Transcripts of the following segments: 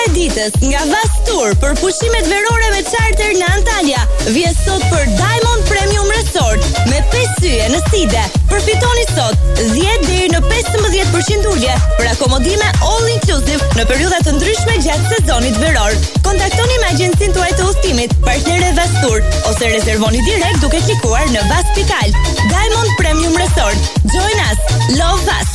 ditës nga Vastur për pushimet verore me charter në Antalya vjen sot për Diamond Premium Resort me 5 yje në Side. Përfitoni sot 10 deri në 15% ulje për akomodime all inclusive në periudha të ndryshme gjatë sezonit veror. Kontaktoni me agjencinë tuaj të udhëtimit, partnerë Vastur, ose rezervoni direkt duke klikuar në vas.al. Diamond Premium Resort. Join us. Love us.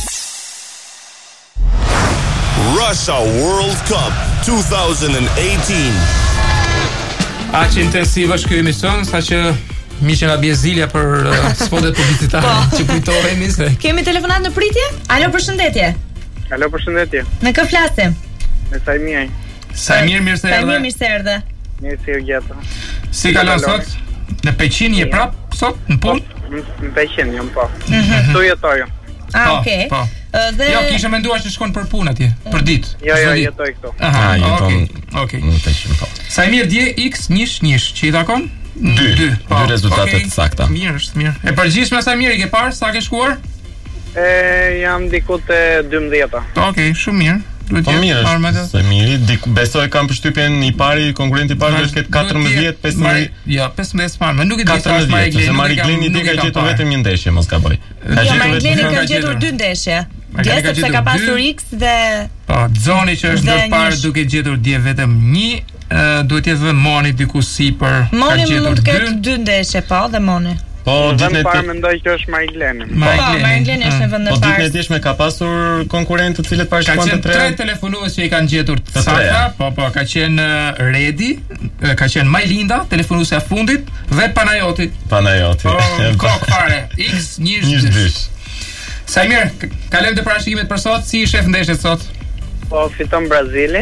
Russia World Cup 2018. Aq intensiv është ky emision saqë miqë nga Bjezilja për spotet publicitare që kujtohemi se kemi telefonat në pritje? Alo, përshëndetje. Alo, përshëndetje. Me kë flasim? Me Sajmir. Sajmir, mirë se erdhe. Sajmir, mirë se erdhe. Mirë se u gjeta. Si kalon sot? Në Peqin je prap sot në punë? Në Peqin jam po. Tu jetoj. Okay. Po. Dhe jo, kishe menduar që shkon për punë atje, për ditë. Jo, jetoj këtu. Aha, okay. Sajmir dje X nish që i takon? 2 rezultate të sakta. Mirë, është mirë. E përgjithshme Sajmir i ke parë sa ke shkuar? Jam diku te 12-ta. Okej, shumë mirë. Duhet të mirë. Sajmiri, besoj kam përshtypjen i pari, konkurrenti i parë është ketë 14, 15. Jo, 15 parë, më nuk e di sa është Marigleni. Marigleni di ka gjetur vetëm një ndeshje, mos gaboj. Jo, Marigleni ka gjetur 2 ndeshje. Dje sepse ka pasur X dhe po, Zoni që është ndërparë duke gjetur dje vetëm 1, duhet jetë dhe Moni diku sipër ka gjetur 2. Moni mund të ketë 2 ndeshje, po, dhe Moni. Po, ditën e parë mendoj që është Marigleni. Marigleni është në vend të parë. Po ditën e djeshme ka pasur konkurrentë të cilët parashikuan të 3. 3 telefonues që i kanë gjetur të sakta. Po, ka qenë Redi, ka qenë Majlinda, telefonuesja fundit dhe Panajoti. Po, kok fare. X nish. Sajmir, kalojmë te parashikimet për sot, si i shef ndeshjet sot? Po, fiton Brazili.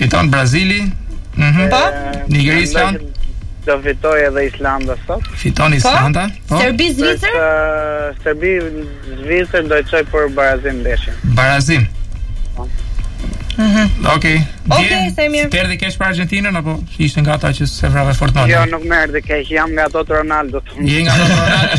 Po? Nigeri Island. Do fitoj edhe Islanda sot. Fiton Islanda? Po? Serbi-Zvicër? Serbi-Zvicër do të çoj për barazim ndeshjen. Barazim. Okej, Sajmir. Perdi keq për Argentinën apo ishte nga ata që se vrave Fortnite? Jo, nuk më erdhi keq, jam nga ato të Ronaldo. Je nga ato të Ronaldo?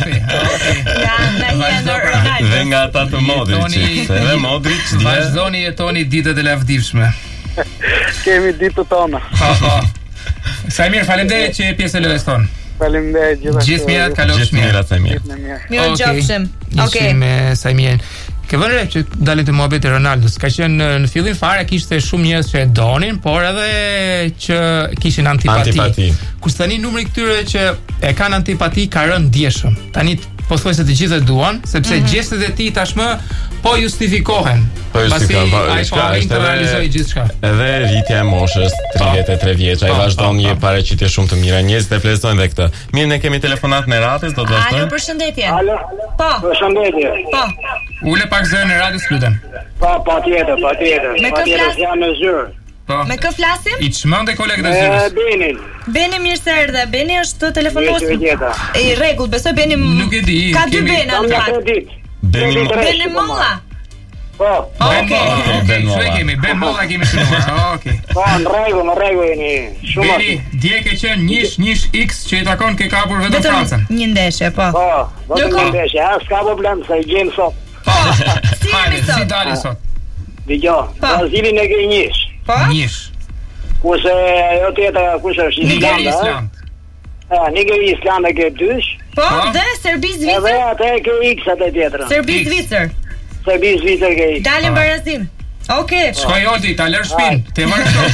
Ronaldo. Dhe nga ata të Modric. Edhe Modric vazhdoni jetoni ditët e lavdivshme. Kemi ditët tona. Sajmir, faleminderit që je pjesë e lojës tonë. Faleminderit gjithashtu. Gjithë mirë, kalofsh mirë. Mirë gjofshim. Okej. Me Sajmirin. Ke vënë re që dalet të muhabeti Ronaldos. Ka qenë në fillim fare kishte shumë njerëz që e donin, por edhe që kishin antipati. Kurse tani numri këtyre që e kanë antipati ka rënë ndjeshëm. Tani pothuajse të gjithë e duan, sepse gjestet e tij tashmë po justifikohen. Pasi ai po të realizojë gjithçka. Edhe rritja e moshës, 33 vjeç, ai vazhdon një paraqitje shumë të mira. Njerëzit e vlerësojnë dhe këtë. Mirë, ne kemi telefonat në radhës, do të vazhdojmë. Alo, përshëndetje. Alo. Po. Përshëndetje. Po. Ule pak zërin e radios, lutem. Patjetër. Me kë flasim? Jam në zyrë. Po. Me kë flasim? I çmendë kolegët e zyrës. Beni mirë se erdhe. Beni është telefonues. I rregull, besoj Beni. Nuk e di. Ka 2 Bena në fakt. Beni Molla. Po. Okej. Ben Molla kemi shënuar. Okej. Po, në rregull jeni. Shumë. Beni, dje ke qenë nish X që i takon ke kapur vetëm Francën. Një ndeshje, po. Po, vetëm një ndeshje. S'ka problem se i gjem sot. Po. Si jemi sot? Si dali sot? Dgjoj, Brazilin e ke nish. Po? Nish. Kurse ajo tjetra kush është? Nigeri Island. Nigeri Island e ke 2. Po, dhe Serbi-Zvicër? Edhe atë e ke X atë tjetra. Serbi-Zvicër. Serbi-Zvicër ke X. Dalim barazim. Okej. Shkoj Oldi, ta lër shtëpinë. Te vazhdo.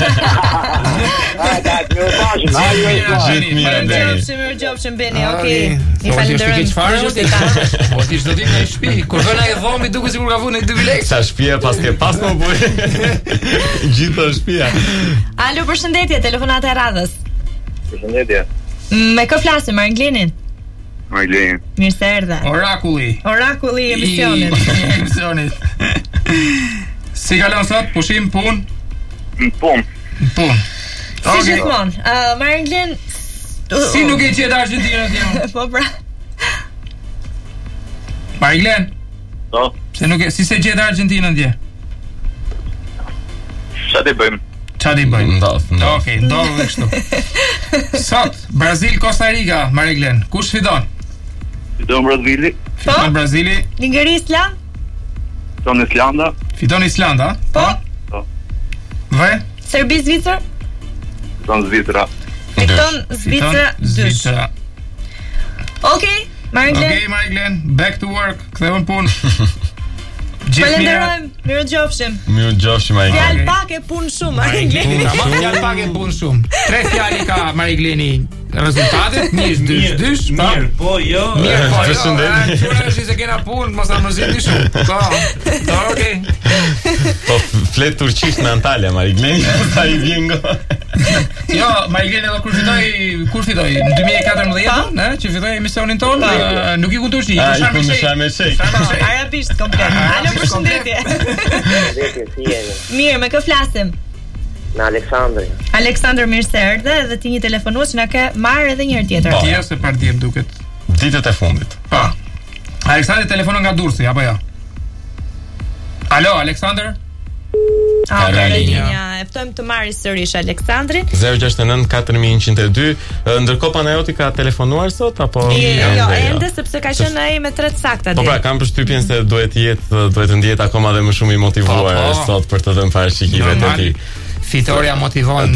Mirë gjofshim Beni. Okej. I falenderoj. Oldi çdo ditë në shtëpi. Kur vjen ai dhomi duket sikur ka vënë 2 lekë. Sa shtëpia pas më buj. Gjithë shtëpia. Alo, përshëndetje, telefonata e radhës. Përshëndetje. Me kë flasim, Marglenin? Marglenin. Mirë se erdhe. Orakulli I emisionit. Si kalon sot? Pushim, pun? Pun. Si gjithmonë. Marglen si nuk e gjet Argentinën atje? Po pra. Marglen. Po. Se nuk e si se gjet Argentinën atje? Çfarë bëjmë? Okej, ndodh dhe kështu. Sot, Brazil Costa Rica, Mariglen. Kush fiton? Fiton Brazili. Fiton Brazili. Nigeri Island? Fiton Islanda. Fiton Islanda? Po. Dhe? Serbi Zvicër? Fiton Zvicra. Fiton Zvicra 2. Okej, Mariglen. Okej, Mariglen, back to work. Kthehun punë. Falenderojmë, mirëgjofshim. Mirëgjofshim ai. Fjalë pak e punë shumë, Mariglen. Fjalë pak e punë shumë. 3 fjalë ka Marigleni. Rezultatet, 1-2, mirë, po jo. Mirë, po jo. Përshëndetje. Çfarë është se kena punë, mos na mërzitni shumë. Po, okej. Po flet turqisht në Antalya, Marigleni, sa i vjen go. Jo, Marigleni do kur fitoi në 2014, ëh, që fitoi emisionin ton, nuk i ku turqi, i Sharm el Sheikh. Arabisht komplet. Alo, përshëndetje. Përshëndetje, si jeni? Mirë, me kë flasim? Në Aleksandri. Aleksandr, mirë se erdhe, dhe ti një telefonues që na ke marrë edhe një herë tjetër. Po, se par diem duket. Ditët e fundit. Po. Aleksandri telefonon nga Durrësi, apo jo? Alo, Aleksandr? Linja. E ftojmë të marrë sërish Aleksandrin. 069 4102. Ndërkohë Panajoti ka telefonuar sot apo jo, ende sepse ka qenë ai me 3 sakta. Po pra, kam përshtypjen se duhet të ndihet akoma dhe më shumë i motivuar sot për të dhënë parashikimet e tij. Fitoria motivon.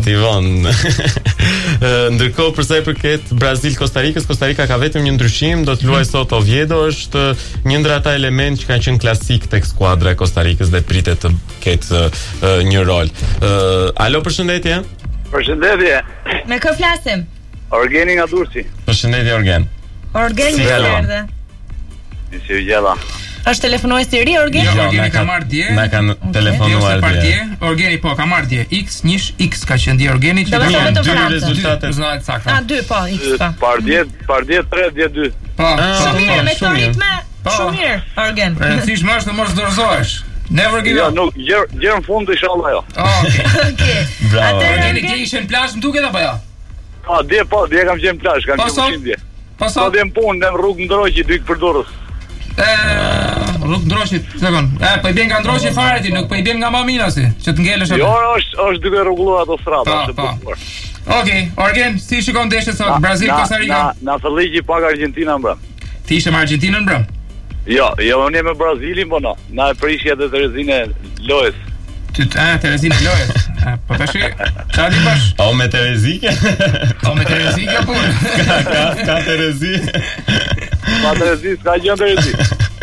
Ndërkohë për sa i përket Brazil-Kostarikës, Kostarika ka vetëm një ndryshim, do të luajë sot Oviedo, është një ndër ata element që kanë qenë klasik tek skuadra e Kostarikës dhe pritet të ketë një rol. Alo, përshëndetje. Përshëndetje. Me kë flasim? Organi nga Durrësi. Përshëndetje Orgen. Orgen, mirë se erdhe. Si u gjella? Është telefonues i ri Orgen? Jo, Organi ka marrë dje. Na kanë telefonuar dje. Organi po ka marrë dje. X ka qenë dje Organi që ka dy rezultatet sakta. 2 po, X po. Par dje 3, dje 2. Po. Shumë mirë, me këtë ritme. Shumë mirë, Orgen. Rëndësishme është të mos dorëzohesh. Never give up. Jo, nuk gjë në fund inshallah jo. Okej. Bravo. Organi dje ishte në plazh, më duket apo jo? Dje kam qenë në plazh, kam qenë dje. Po dje në punë, në rrugë Ndroqi, dy për Durrës. Rrugë Ndroqi, sekond. Po i bën nga Ndroqi fare ti, nuk po i bën nga Maminasi, që të ngelesh atë. Jo, është duke rregulluar ato strada, është bukur. Okej, Orgen, si shikon ndeshjen sot Brazil-Kostarika? Na filloi pak Argentina mbrëm. Ti ishe me Argentinën mbrëm? Jo, unë jam me Brazilin, po no. Na e prishi edhe Terezinë Lojës. Terezinë Lojës. Po tash, çfarë di bash? O me Terezike? O me Terezike po. Ka Terezi. Pa Terezi, s'ka gjë Terezi.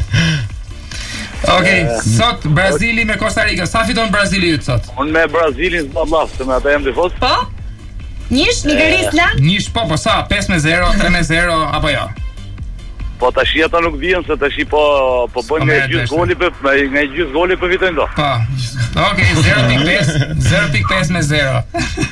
Okej, sot Brazili me Kostarikën. Sa fiton Brazili sot? Unë me Brazilin s'ballaf, se me ata jam tifos. Po? Nish, Nigeri Island? Nish po sa? 5-0, 3-0 apo jo? Po tash ata nuk vjen se tash po bën nga gjysmë goli po fitojnë do. Po. Okej, 0.5 me 0.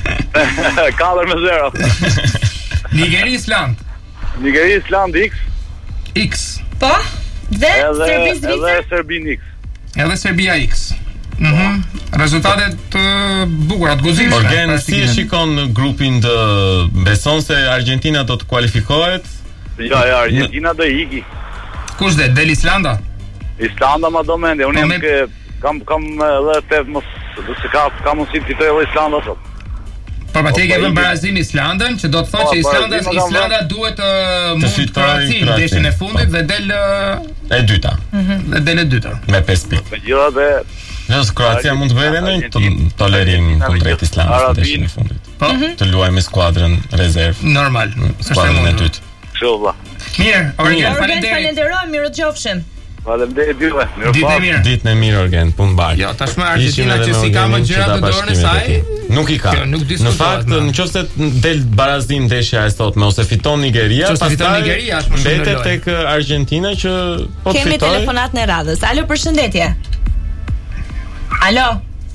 4-0. Nigeri Island. Nigeri Island X. Po? Dhe Serbi Zvicër? Edhe Serbi X. Edhe Serbia X. Rezultatet të bukura, të guzimshme. Orgen, si e shikon grupin të beson se Argentina do të kualifikohet? Ja, Argentina do iki. Kush dhe? Del Islanda? Islanda ma do mendje. Unë kam edhe tet mos se ka mundësi të fitoj edhe Islanda sot. Po pa teke vën Brazil Islandën, që do të thotë që Islanda duhet mund Kroacin ndeshjen e fundit dhe del e dyta. Dhe del e dyta. Me 5 pikë. Megjithatë, Kroacia mund të bëjë ndonjë tolerim kundrejt Islandës në ndeshjen e fundit. Po, të luajë me skuadrën rezervë. Normal. Skuadrën e dytë. Kështu. Mirë, Orgen, falenderojmë, mirëgjofshim. Faleminderit juve. Ditën e mirë Orgen, punë mbarë. Jo, tashmë Argentina që si ka më gjëra të dorën e saj, nuk i ka. Në fakt, nëse del barazim ndeshja e sotme ose fiton Nigeria, pastaj mbetet tek Argentina që po të fitoj. Kemi telefonat në radhës. Alo, përshëndetje. Alo.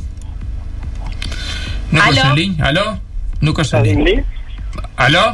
Nuk është në linjë? Alo? Nuk është në linjë. Alo?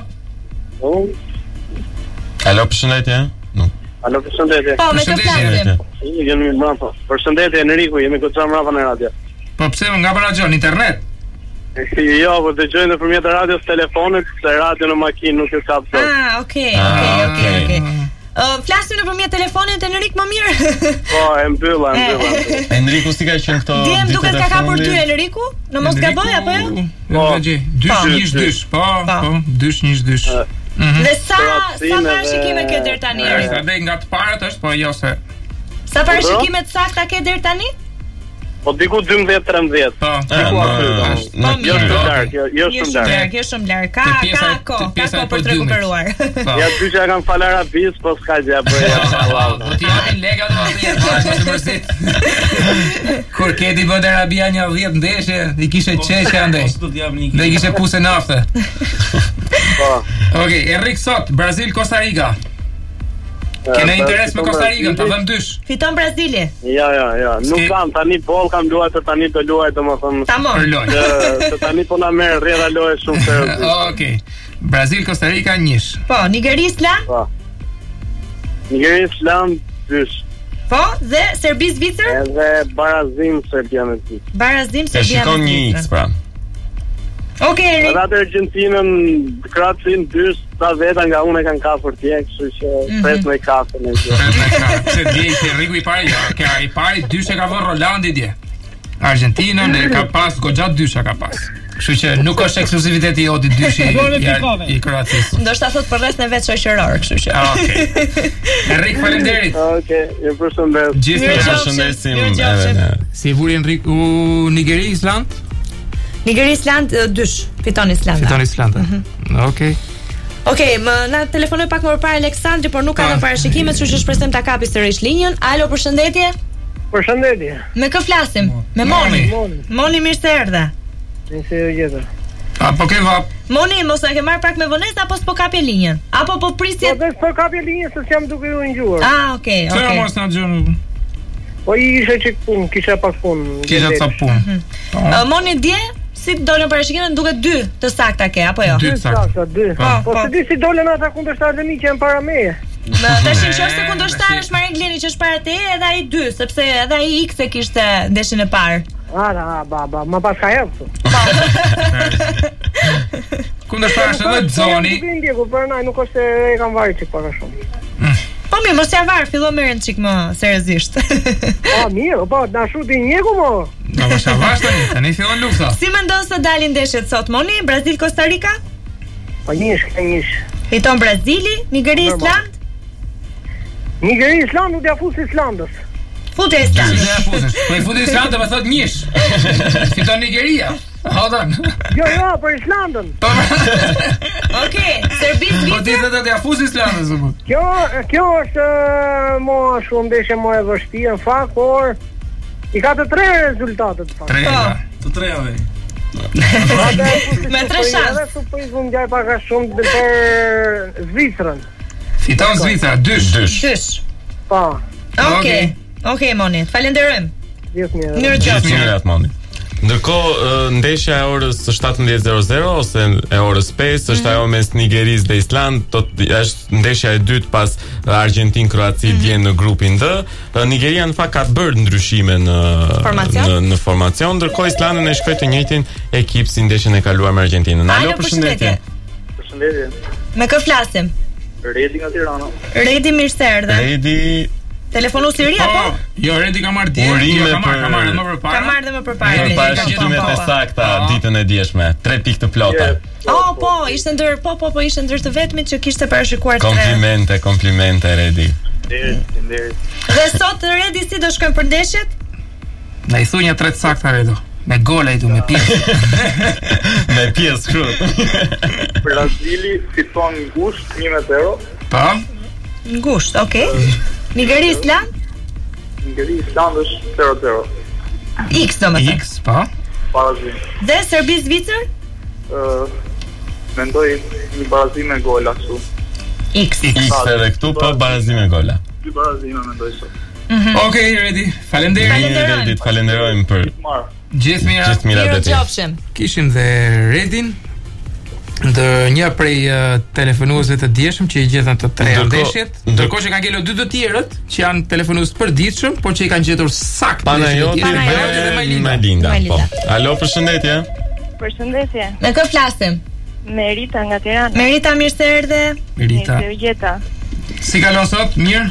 Alo, përshëndetje. Alo, përshëndetje. Po, me të flasim. Jemi mbrapa. Përshëndetje Enriku, jemi goca mbrapa në radio. Po pse nga radio, në internet? Jo, po dëgjoj nëpërmjet radios telefonit, se radio në makinë nuk e kap dot. Okej. Flasim nëpërmjet telefonit Enrik më mirë. Po, e mbylla. Enriku si ka qenë këto? Diem duket ka kapur ty Enriku? Në mos gaboj apo jo? Po, 2-1-2. Po, 2-1-2. Dhe sa parashikime ke deri tani? Edhe nga të parat është, po jo se. Sa parashikime të sakta ke deri tani? Po Po diku 12-13. Po. Jo shumë larg, jo shumë larg. Ka për të rekuperuar. Ja dyshja kanë fal arabis, po s'ka gjë apo ja. Po ti japin lega do të jetë mërzit. Kur keti bën Arabia një 10 ndeshje, i kishe qeshja andaj. Dhe i kishe puse nafte. Po. Okej, Enrik sot Brazil Costa Rica. Kena interes me Costa Rica, ta vëm dysh. Fiton Brazili. Ja. Nuk kam tani boll, kam luajtur tani do luaj domethënë. Tamam. Se tani po na merr rrjedha loje shumë seriozisht. Okej. Brazil Costa Rica 1. Po, Nigeri Island. Po. Nigeri Island 2. Po, dhe Serbi Zvicër? Edhe Barazim Serbia me Zvicër. Barazim Serbia me Zvicër. Shikon një X pra. Okej, edhe atë Argentinën, Kroacin 2, ta veta nga unë e kanë kafur tje, kështu që pres me kafe në gjë. Se dje Riku i pari, i pari dyshe ka vërë Rolandi dje. Argentinën e ka pas, goxhat dysha ka pas. Kështu që nuk është ekskluziviteti joti dyshi i Kroacis. Ndoshta thot për rreth në vetë shoqëror, kështu që. Okej. Enrik, faleminderit. Okej, ju përshëndes. Gjithë si vuri Enriku Nigeri Island? Nigeri Island 2, fiton Islanda. Fiton Islanda. Okej. Okej, na telefonoi pak më parë Aleksandri, por nuk ka në parashikime, kështu që shpresojmë ta kapi sërish linjën. Alo, përshëndetje. Përshëndetje. Me kë flasim? Me Moni. Moni, mirë se erdhe. Mirë se u gjeta. Apo ke vap? Moni, mos na ke marr pak me vonesë apo s'po kapje linjën? Apo po prisje? Po kapje linjën se jam duke ju ngjuar. Okej. Çfarë mos na dëgjon? Po isha çik punë, kisha pak punë. Kisha ca punë. Moni dje si dolën parashikime duket 2 të sakta ke apo jo? 2 sakta, 2. Po se di si dolën ata kundërshtarët e mi që janë para meje. Tash nëse kundërshtar është Marek Gleni që është para teje edhe ai 2, sepse edhe ai X e kishte ndeshjen e parë. Baba, ma pas ka heftë. Kundërshtar është edhe Zoni. Ndjeku, për nai nuk është e kanë varë çik pak a shumë. Po mirë, mos ja var, fillo merren çik më seriozisht. Mirë, po na shuti njëku mo. Na vash tani fillon lufta. Si mendon se dalin ndeshjet sot Moni, Brazil Costa Rica? Po njësh. Fiton Brazili, Nigeri Island? Nigeri Island u dia fus Islandës. Futë Island. Po i futi Island më thot njësh. Fiton Nigeria. Hodon. Jo, për Islandën. Okej, Serbi Zvicër. Po ti vetë ja fus Islandën apo? Kjo është më shumë ndeshje më e vështirë në fakt, por i ka të 3 rezultatet fakt. Të trejave. Me 3 shans. Edhe po i vum gjaj pak a shumë për Zvicrën. Fiton Zvicra 2. Po. Okej, Moni, falenderojmë. Mirë Moni. Ndërkohë ndeshja e orës 17:00 ose e orës 5 është ajo mes Nigeris dhe Island, është ndeshja e dytë pas Argentinë-Kroaci dje në grupin D. Nigeria në fakt ka bërë ndryshime në formacion, ndërkohë Islandi e shkoi të njëjtin ekip si ndeshjen e kaluar me Argentinën. Alo, përshëndetje. Përshëndetje. Me kë flasim? Redi nga Tirana. Redi, mirë se erdhe. Redi telefonu Siri apo? Jo, Redi ka marrë dje. Ka marrë më përpara. Ka marrë më përpara. Në parashikimet e sakta ditën e djeshme, 3 pikë të plota. Po, ishte ndër, ishte ndër të vetmit që kishte parashikuar 3. Komplimente Redi. Nderit. Dhe sot Redi si do shkojmë për ndeshjet? Na i thunja 3 sakta Redo. Me gola i du, me pjesë. Me pjesë kështu. Brazili fiton ngusht 1-0. Po? Ngusht, okay. Nigeri Island? Nigeri Island është 0-0. X do me thënë. X, po? Barazim. Dhe Serbi Zvicër? Mendoj një barazim me gola kështu. X edhe këtu, po barazim me gola. Dy barazime mendoj sot. Okej, Redi. Falenderojmë. Falenderojmë për gjithë mirat e ti. Kishim dhe Redin ndë një prej telefonuesve të djeshëm që i gjetën të 3 ndeshjet, ndërkohë që kanë ngelur 2 të tjerët që janë telefonues përditshëm, por që i kanë gjetur saktë Panajoti dhe Majlinda. Po. Alo, përshëndetje. Përshëndetje. Me kë flasim? Me Rita nga Tirana. Merita, mirë se erdhe. Merita. Si kalon sot? Mirë?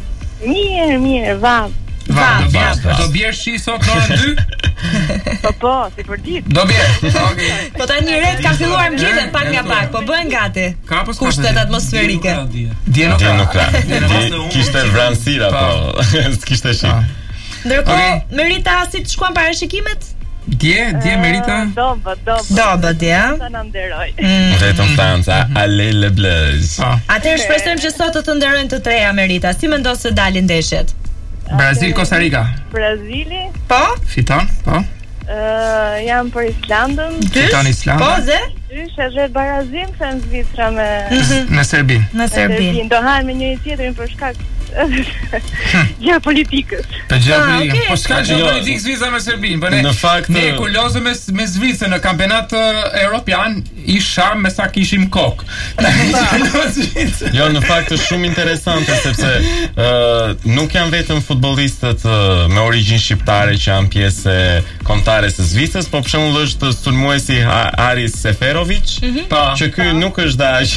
Mirë, vab. Do bjerë shi sot në orën 2? Po, si për ditë. Do bjerë. Okay. Po tani Red ka filluar mëngjesin pak nga pak, po bëhen gati. Kushtet atmosferike. Dje nuk ka. Kishte vranësira, po. S'kishte shi. Ndërkohë, Merita, si të shkuan parashikimet? Dje Merita? Doba, dje. Sa na nderoj. Vetëm Franca, ale le blez. Atëherë shpresojmë që sot të nderojnë të treja Merita. Si mendon se dalin ndeshjet? Brazil Costa Rica. Brazili? Po? Fiton, po. Jam për Islandën. Fiton Islanda. Po, ze? Dysh edhe barazim se në Zvicra me në Serbi. Në Serbi. Do hajnë me njëri tjetrin për shkak ja politikës. Po s'ka gjë politikë Zvicra me Serbin, po ne. Në fakt ne kulozëm me Zvicrën në kampionat evropian i sham me sa kishim kokë. Jo, në fakt është shumë interesante sepse nuk janë vetëm futbollistët me origjinë shqiptare që janë pjesë kombëtare së Zvicrës, po për shembull është sulmuesi Aris Seferovic, që ky nuk është dash.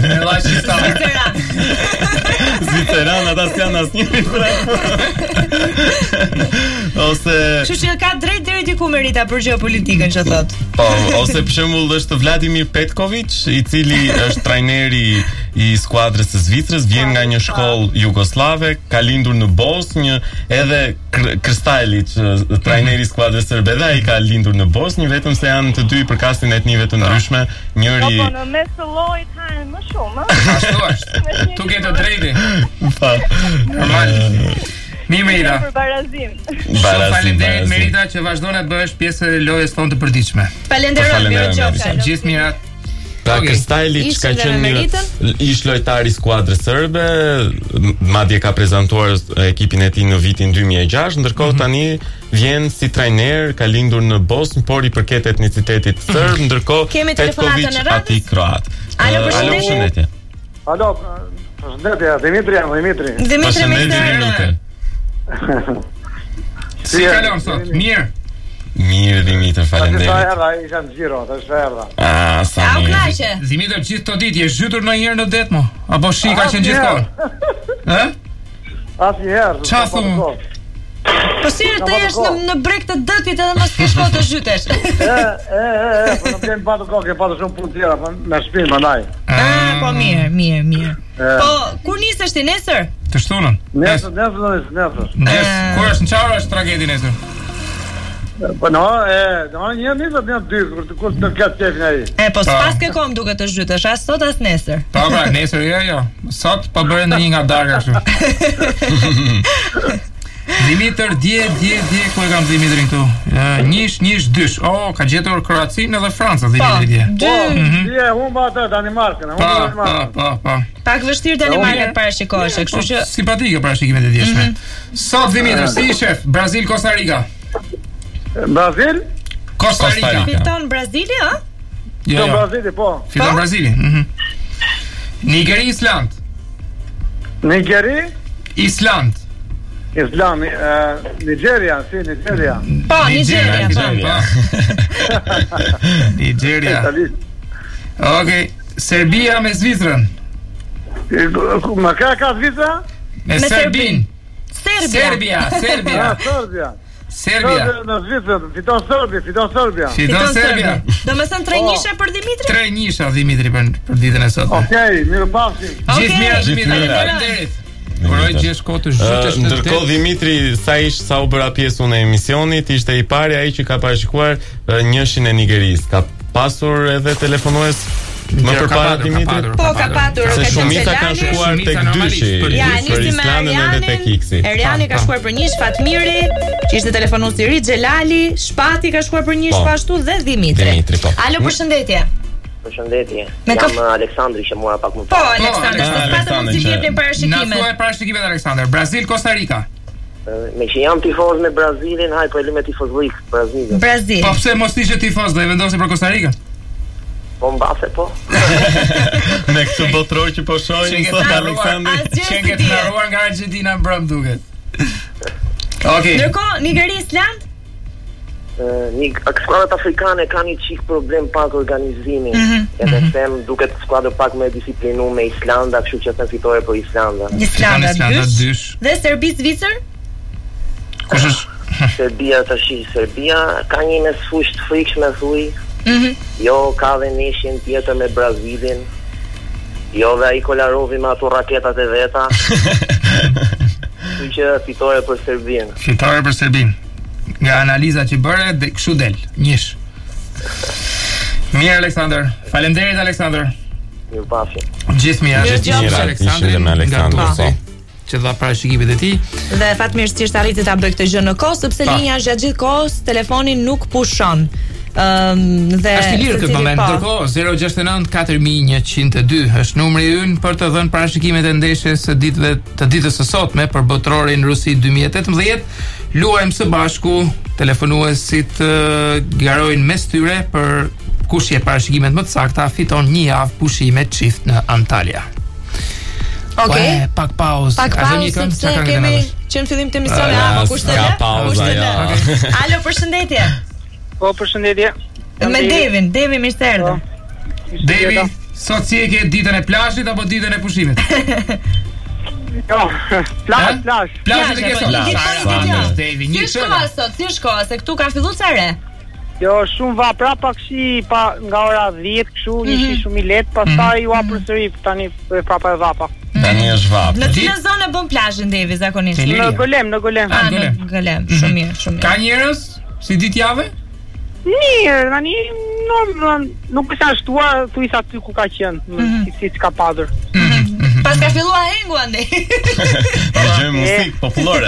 Zviceranë ata janë asnjëri ose kështu që ka drejt deri diku Merita për geopolitikën që thot. Po, ose për shembull është Vladimir Petkovic, i cili është trajneri i skuadrës së Zvicrës, vjen nga një shkollë jugoslave, ka lindur në Bosnjë, edhe Krstalic, trajneri i skuadrës serbe, ai ka lindur në Bosnjë, vetëm se janë të dy përkasin etnive të ndryshme, njëri Po në mes të llojit hajnë më shumë, Ashtu është. Tu ke të drejtë. Po. Normal. Merita. Për barazim. Faleminderit Merita që vazhdon të bësh pjesë e lojës tonë të përditshme. Falenderoj Mirë. Gjithë mirat. Pra Krstalic ka qenë ish lojtar i skuadrës serbe, madje ka prezantuar ekipin e tij në vitin 2006, ndërkohë tani vjen si trajner, ka lindur në Bosnjë, por i përket etnicitetit serb, ndërkohë Petkovic aty kroat. Alo, përshëndetje. Alo, përshëndetje, Dimitri. Dimitri. Si kalon sot? Mirë, Dimitri, faleminderit. Sa erdha, isha në xhiro, tash erdha. Sa u knaqe? Dimitri, gjithë të ditë je zhytur ndonjëherë në det mo? Apo shi ka qenë gjithkohë? Ë? Asnjëherë. Çfarë thon? Po si të jesh në brek të dëtit edhe mos ke shko të zhytesh. Po nuk kem patur kokë, patur shumë punë tjera, po me shpinë mandaj. Po mirë. Po kur nisesh ti nesër? Të shtunën. Nesër. Kur është në çfarë është tragedi nesër? Po no, një nisë në dy, kur të ketë qefin ai. Po s'pas ke kom duke të zhytesh, as sot as nesër. Po pra, nesër jo. Sot po bëre ndonjë nga darka kështu. Dimitër, dje ku e kam Dimitrin këtu? Njësh dysh. Ka gjetur Kroacinë edhe Francën Dimitri dje. Dje humba atë Danimarkën, Po. Pak vështirë Danimarkën parashikohesh, kështu që simpatike parashikimet e djeshme. Sot Dimitër, si shef, Brazil Costa Rica. Brazil? Costa Rica. Fiton Brazili, a? Jo. Brazili, po. Fiton Brazili. Nigeri Island. Nigeri? Island. Nigeria. Po, Nigeria. Nigeria. Okej, Serbia me Zvicrën. Ma ka Zvicra? Me Serbin. Serbia. Serbia në Zvicrë, fiton Serbia. Do me thënë 3-1 për Dimitri? 3-1 Dimitri për ditën e sotme. Okej, mirë pafshim. Gjithë mirë Dimitri, faleminderit. Uroj gjithë shkot të zhytesh në det. Ndërkohë Dimitri sa u bëra pjesë unë e emisionit, ishte i pari ai që ka parashikuar njëshin e Nigerisë. Ka pasur edhe telefonues më përpara Dimitrit? Po, ka patur. Se shumica kanë shkuar tek dyshi, për Islandën edhe tek Iksi. Erjani ka shkuar për 1, Fatmiri, që ishte telefonues i ri, Xhelali, Shpati ka shkuar për 1 ashtu dhe Dimitri. Alo, përshëndetje. Përshëndetje. Jam Aleksandri që mora pak më parë. Po, Aleksandri, s'patë mund të jepni parashikimet. Na thuaj parashikimet Aleksandër. Brazil Costa Rica. Me që jam tifoz me Brazilin, haj po e lëmë tifozlik Brazilin. Brazil. Po pse mos ishe tifoz, do e vendosi për Costa Ricën? Po mbase po. Me këtë botror që po shohim sot Aleksandri, çenge të harruar nga Argentina mbrëm duket. Okej. Ndërkohë Nigeri Island? Skuadrat afrikane kanë një çik problem pak organizimi. Edhe them duket skuadra pak më disiplinuar me Islanda, kështu që thën fitore për Islanda. Islanda dysh. Dhe Serbi Zvicër? Kush është? Serbia ka një mesfush të frikshme thuj. Jo, ka dhe nishin tjetër me Brazilin. Jo, dhe ai Kolarovi me ato raketat e veta. Kështu që fitore për Serbinë. Fitore për Serbinë. Nga analiza që bëre dhe kështu del. Njësh. Mirë Aleksandër. Faleminderit Aleksandër. Mirupafshim. Gjithmirë Aleksandër. Që dha parashikimet e tij. Dhe fatmirësisht arriti ta bëj këtë gjë në kohë sepse linja gjatë gjithë kohës telefonin nuk pushon. Dhe është i lirë këtë moment. Ndërkohë 069 4102 është numri ynë për të dhënë parashikimet e ndeshjes së ditës së sotme për botrorin Rusi 2018. Luajmë së bashku, telefonuesit garojnë mes tyre për kush jep parashikimet më të sakta fiton një javë pushime çift në Antalya. Okej. Pak pauzë. Sepse kemi që në fillim të emisionit apo kushtet. Ka pauza, ja. Alo, përshëndetje. Po, përshëndetje. Me Devin, mirë se erdhe. Devi, sot si e ke ditën e plazhit apo ditën e pushimit? Jo, plazh. Plazhit e ke sot. Devi, një shkolla sot, si shkolla, se këtu ka filluar sa re. Jo, shumë va prapa kështu nga ora 10 kështu, ishi shumë i lehtë, pastaj u përsëri tani prapa e vapa. Tani është vapa. Në cilën zonë bën plazhin Devi zakonisht? Në Golem. Në Golem, shumë mirë. Ka njerëz si ditjavë? Mirë, tani nuk është ashtuar thuaj sa aty ku ka qenë, si ka pasur. Pas ka filluar hengu andej. Dëgjoj muzikë popullore.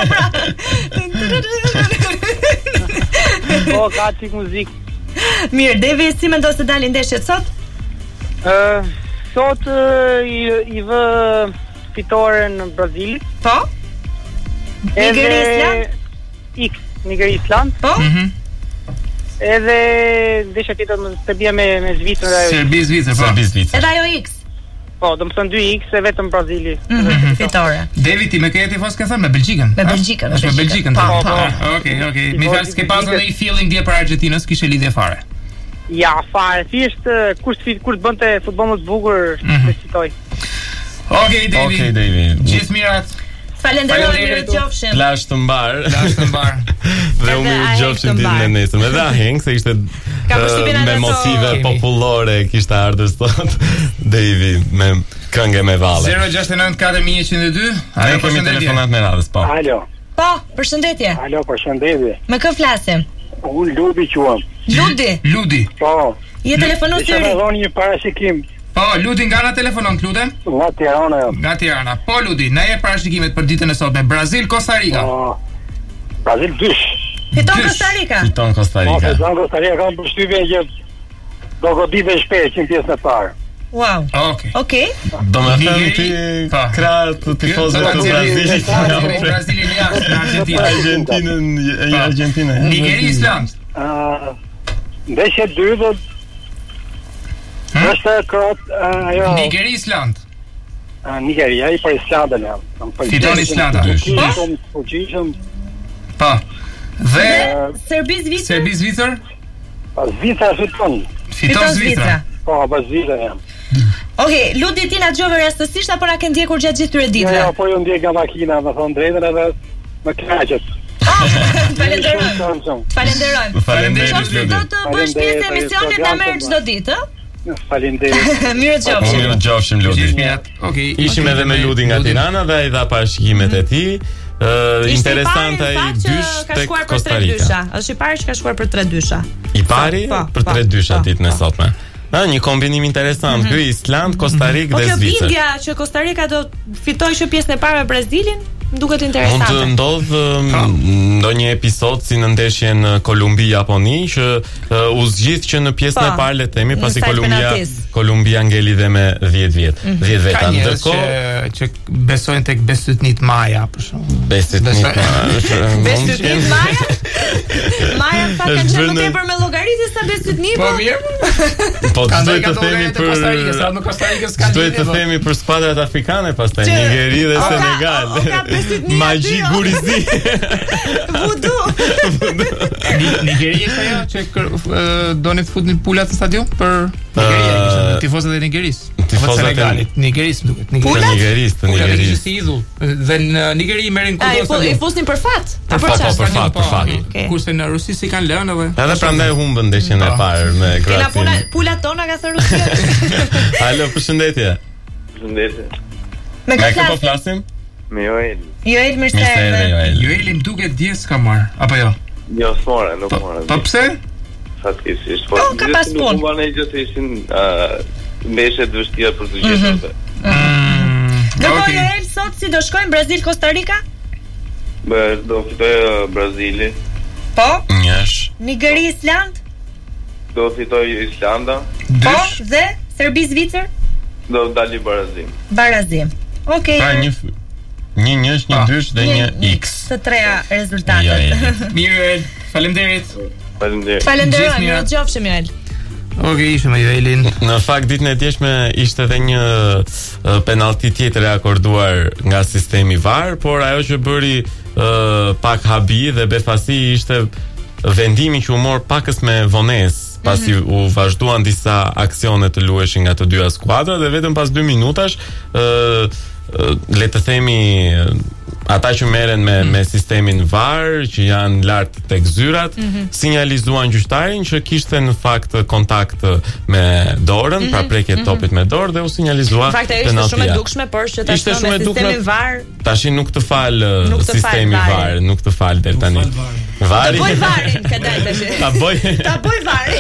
Po, ka çik muzikë. Mirë, Devi, si mendon se dalin ndeshjet sot? Sot i vë fitoren në Brazil. Po? Nigeri-Island. Po? Edhe ndeshja tjetër me Serbia me Zvicrën. Serbi-Zvicër. Edhe ajo X. Po, do të thënë 2x e vetëm Brazili. Fitore. Devi, ti me ke tifos ke thënë me Belgjikën? Me Belgjikën. Është me Belgjikën. Po. Okej. Mi fal s'ke pasur ndonjë feeling dje për Argjentinës, kishe lidhje fare. Ja, fare. Thjesht kur të bënte futboll më të bukur, të citoj. Okej, Devi. Gjithë mirat. Falenderoj, mirë qofshim. Plazh të mbar. Dhe u mirë qofshim ditën e nesër. Edhe aheng se ishte me motive popullore kishte ardhur sot Devi me këngë me valle. 069 4102. Ne kemi telefonat me radhës, po. Alo. Po, përshëndetje. Alo, përshëndetje. Me kë flasim? Unë Ludi quam. Ludi. Po. Je telefonuar ti? Më dhoni një parashikim. Po, Ludi, nga na telefonon, lutem? Nga Tirana. Nga Tirana. Po, Ludi, na jep parashikimet për ditën e sotme. Brazil, Costa Rica. Brazil 2. Fiton Costa Rica. Fiton Costa Rica. Fiton Costa Rica, kam përshtypjen që do godite shpejt në pjesën e parë. Wow. Okej. Do më thënë ti krah të tifozëve të Brazilit. Brazilin jashtë, Argentinë. Nigeri-Island. Ndeshje 2 do është krot ajo Nigeri-Island. Nigeria i për Islandën jam. Fiton Islanda. Po. Dhe Serbi-Zvicër? Zvicra fiton. Fiton Zvicra. Po, pa Zvicra jam. Okej, Ludi, ti na dëgjove rastësisht apo na ke ndjekur gjatë gjithë këtyre ditëve? Jo, po ju ndjek nga makina, më thon drejtën edhe më kënaqet. Falenderojmë. Faleminderit. Do të bësh pjesë e emisionit na merr çdo ditë, ë? Faleminderit. Mirë qofshim Ludi. Okej, ishim edhe me Ludi nga Tirana dhe ai dha parashikimet e tij. Interesante ai dysh tek Costa Rica. Është i pari që ka shkuar për 3 dysha. I pari për 3 dysha ditën e sotme. Një kombinim interesant. Ky Island, Costa Rica dhe Zvicër. Po kjo bindja që Costa Rica do fitojë që pjesën e parë me Brazilin, më duket interesante. Mund të ndodh ndonjë episod si në ndeshjen Kolumbi-Japoni që u zgjidh që në pjesën e parë le të themi pasi Kolumbia ngeli dhe me 10 vjet. 10 veta. Ndërkohë që besojnë tek Besytnit Maja për shembull. Besytnit Maja? Maja pak kanë qenë më tepër me llogaritë sa Besytni. Po mirë. Po duhet të themi për Costa Rica s'ka. Duhet të themi për skuadrat afrikane pastaj Nigeri dhe Senegal. Magji Gurizi. Vudu. Nigeri është ajo që doni të futni pulat në stadium për Nigeria, tifozët e Nigeris. Tifozët e Senegalit. Nigeris duket. Nigeris. Si idhull. Dhe në Nigeri merrin kudo. I fusnin për fat. Për fat. Kurse në Rusi si kanë lënë edhe. Edhe prandaj humbën ndeshjen e parë me Kroacinë. Pulat tona ka thënë Rusia. Alo, përshëndetje. Përshëndetje. Me kë po flasim? Me Joel. Joel, mirë se erdhe. Joeli më duket dje s'ka marr, apo jo? Jo, s'more, nuk more. Po pse? Fatkesisht, po ka pas punë. Nuk mbanej që të ishin mbeshet vështira për të gjetur. Gëpo Joel, sot si do shkojmë Brazil Costa Rica? Do fitoj Brazili. Po? Njesh. Nigeri Island? Do fitoj Islanda. Po, dhe Serbi Zvicër? Do dali Barazim. Barazim. Okej. Pra një njësh, një dysh dhe një X. Të treja rezultatet. Mirë, faleminderit. Falenderoj, mirëqofshim Joel. Okej, ishte me Joelin. Në fakt ditën e djeshme ishte edhe një penalti tjetër e akorduar nga sistemi VAR, por ajo që bëri pak habi dhe befasi ishte vendimi që u mor pakës me vonesë pasi u vazhduan disa aksione të luheshin nga të dyja skuadrat dhe vetëm pas 2 minutash le të themi ata që merren me sistemin VAR, që janë lart tek zyrat, sinjalizuan gjyqtarin që kishte në fakt kontakt me dorën, pra prekje topit me dorë dhe u sinjalizua penaltia. Ishte shumë e dukshme, por që tash me sistemin VAR tash nuk të fal sistemi VAR, nuk të fal deri tani. Vari. Ta bëj varin, ka dalë tash. Ta bëj varin.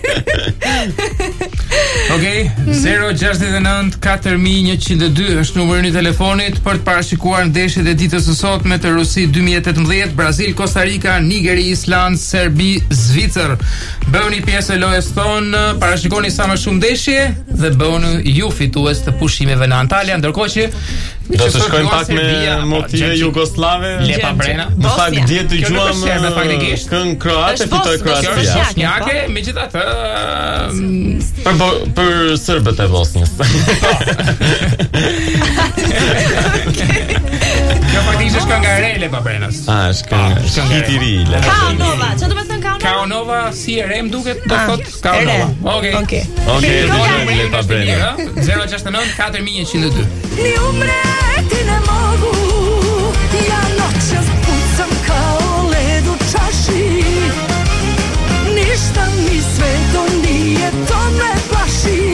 Okej, 069-4102 është numri i telefonit për të parashikuar ndeshjet e ditës së sotme të Rusi 2018, Brazil, Costa Rica, Nigeri, Island, Serbi, Zvicër. Bëuni pjesë e lojës tonë, parashikoni sa më shumë ndeshje dhe bëuni ju fitues të pushimeve në Antalya, ndërkohë që do të shkojmë pak me motive jugoslave. Lepa Brena. Në fakt dje dëgjuam këngë kroate, fitoi Kroacia. Bosnjake, megjithatë për serbët e Bosnjës. Kjo faktikisht është kënga e re Lepa Brenas. Është kënga hit i ri. Kaonova, çfarë do të thënë Kaonova? Kaonova si e re më duket, do thotë Kaonova. Okej, Lepa Brena. 069-4102. Ni umreti ne mogu, ja noćas pucam kao led u čaši. Ništa mi sveto nije, to me plaši.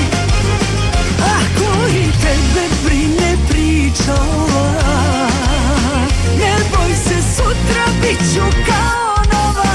Ako i tebe brine priča ova, ne boj se, sutra bit ću kao nova.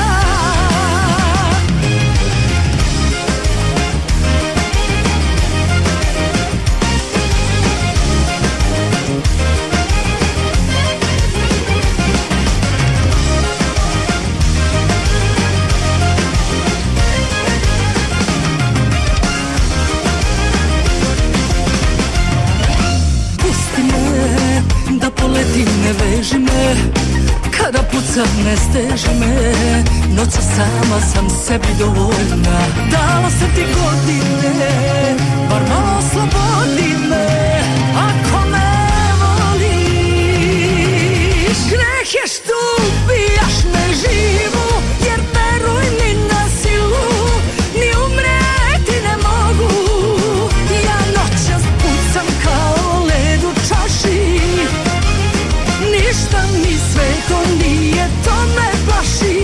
Da poletim, ne veži me, kada pucam ne steži me, noća sama sam sebi dovoljna. Dala se ti godine, bar malo slobodi me, ako me voliš. Greh je što ubijaš me živu, jer veruj mi na silu, ni umreti ne mogu. Ja noćas pucam kao led u čaši. Ništa mi sveto nije, to me plaši.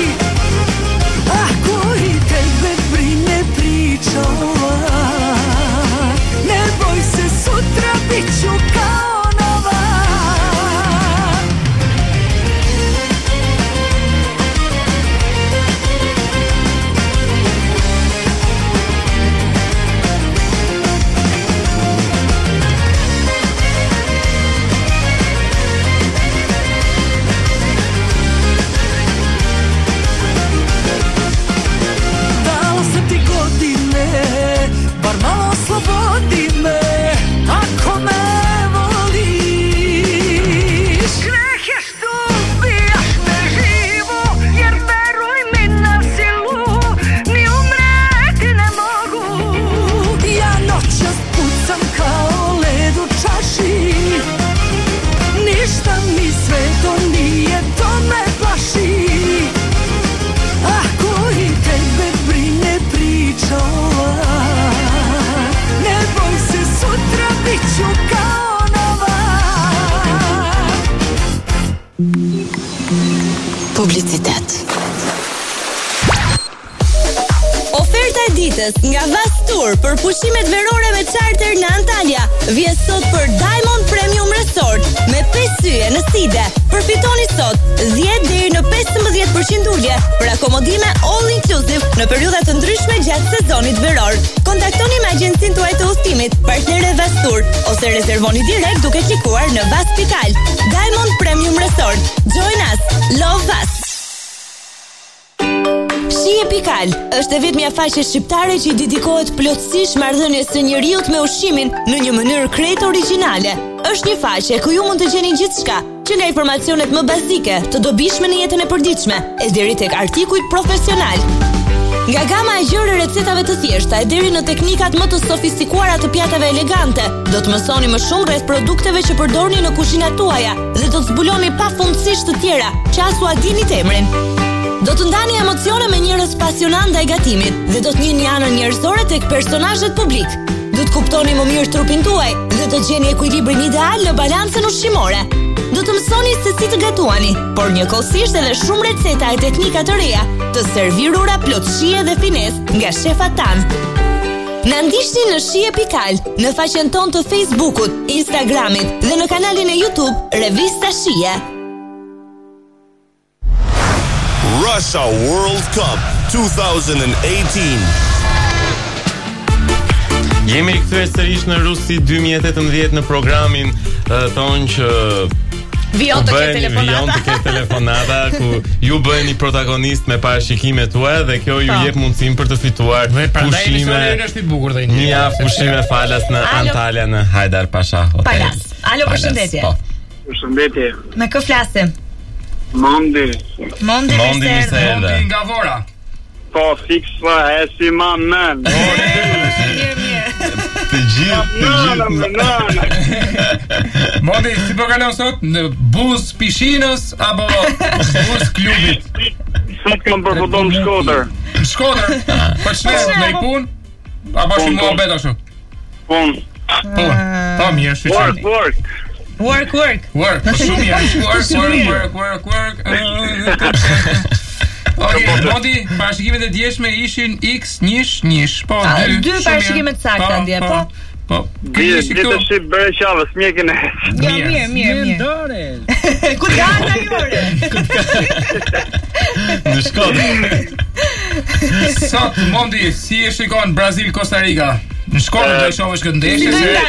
Ako i tebe brine priča ova, ne boj se, sutra bit ću kao nova. ditës nga Vastur për pushimet verore me charter në Antalya vjen sot për Diamond Premium Resort me 5 yje në Side. Përfitoni sot 10 deri në 15% ulje për akomodime all inclusive në periudha të ndryshme gjatë sezonit veror. Kontaktoni me agjencinë tuaj të udhëtimit, partnerë Vastur, ose rezervoni direkt duke klikuar në vas.al. Diamond Premium Resort. Join us. Love us. Shije Pikal është e vetmja faqe shqiptare që i dedikohet plotësisht marrëdhënies së njeriut me ushqimin në një mënyrë krejt origjinale. Është një faqe ku ju mund të gjeni gjithçka, që nga informacionet më bazike të dobishme në jetën e përditshme, e deri tek artikujt profesional. Nga gama e gjerë recetave të thjeshta e deri në teknikat më të sofistikuara të pjatave elegante, do të mësoni më shumë rreth produkteve që përdorni në kuzhinat tuaja dhe do të zbuloni pafundësisht të tjera, që as u dini emrin. Do të ndani emocione me njerëz pasionant ndaj gatimit dhe do të njihni anën njerëzore tek personazhet publik. Do të kuptoni më mirë trupin tuaj dhe do të gjeni ekuilibrin ideal në balancën ushqimore. Do të mësoni se si të gatuani, por njëkohësisht edhe shumë receta e teknika të reja, të servirura plot shije dhe finesë nga shefat tanë. Na ndiqni në Shije Pikal, në faqen tonë të Facebookut, Instagramit dhe në kanalin e YouTube Revista Shije. Russia World Cup 2018. Jemi rikthyer sërish në Rusi 2018 në programin tonë që Vion të ketë telefonata ku ju bëheni protagonist me parashikimet tuaja dhe kjo ju jep mundësinë për të fituar pushime. Një javë pushime falas në Antalya në Hajdar Pasha Hotel. Palas. Alo, përshëndetje. Përshëndetje. Me kë flasim? Mondi nga Vora. Po, fiks pa, e si ma men. Të gjithë. Mondi, si po kalon sot? Në buz pishinës apo buz klubit? Sot kam për futboll në Shkodër. Në Shkodër? Po çfarë në punë? Apo shumë muhabet ashtu? Punë. Po mirë, shqyrë. Work. Work, shumë mirë. Work. Okej, Mondi, parashikimet e djeshme ishin X, njësh, po, 2 parashikimet sakta ndje, po. Po, gjithë shi bërë qavës, mjekin e Mirë. Ku t'gata jore? Në Shkodër. Sot, Mondi, si e shikon Brazil-Costa Rica? Në Shkodër do i shohësh këtë ndeshje?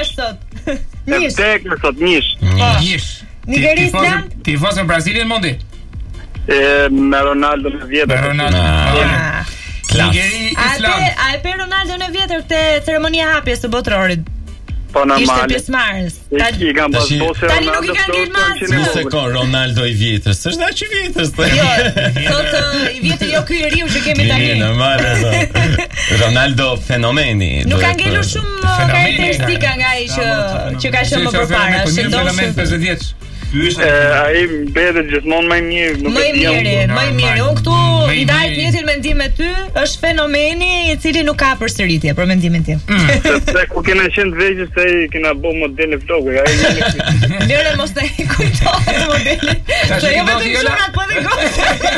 Njësh. Nigeristan? Tifos në Brazilin, Mondi? Me Ronaldo në vjetër. Nigeri, Island. A e pe Ronaldo në vjetër të ceremonia hapjes të botrorit? Po normal. Ishte pjesëmarrës. I kam pas bose Tani nuk i kanë ngel masë. Një sekond, Ronaldo i vjetër. S'është da që vjetër. Jo, sot i vjetër jo ky i riu që kemi tani. Normal. Ronaldo fenomeni. Nuk ka ngelur shumë karakteristika nga ai që ka qenë më përpara. Fenomen 50 vjeç. Ai mbetet gjithmonë më i mirë. Më i mirë. Unë këtu ndaj të njëjtin mendim me ty, është fenomeni i cili nuk ka përsëritje për mendimin tim. Sepse ku kena qenë vegjës se ai kena bë modele vlogu, ai Lëre mos të kujtohet modelin. Se jo vetëm shunat, po dhe gotë.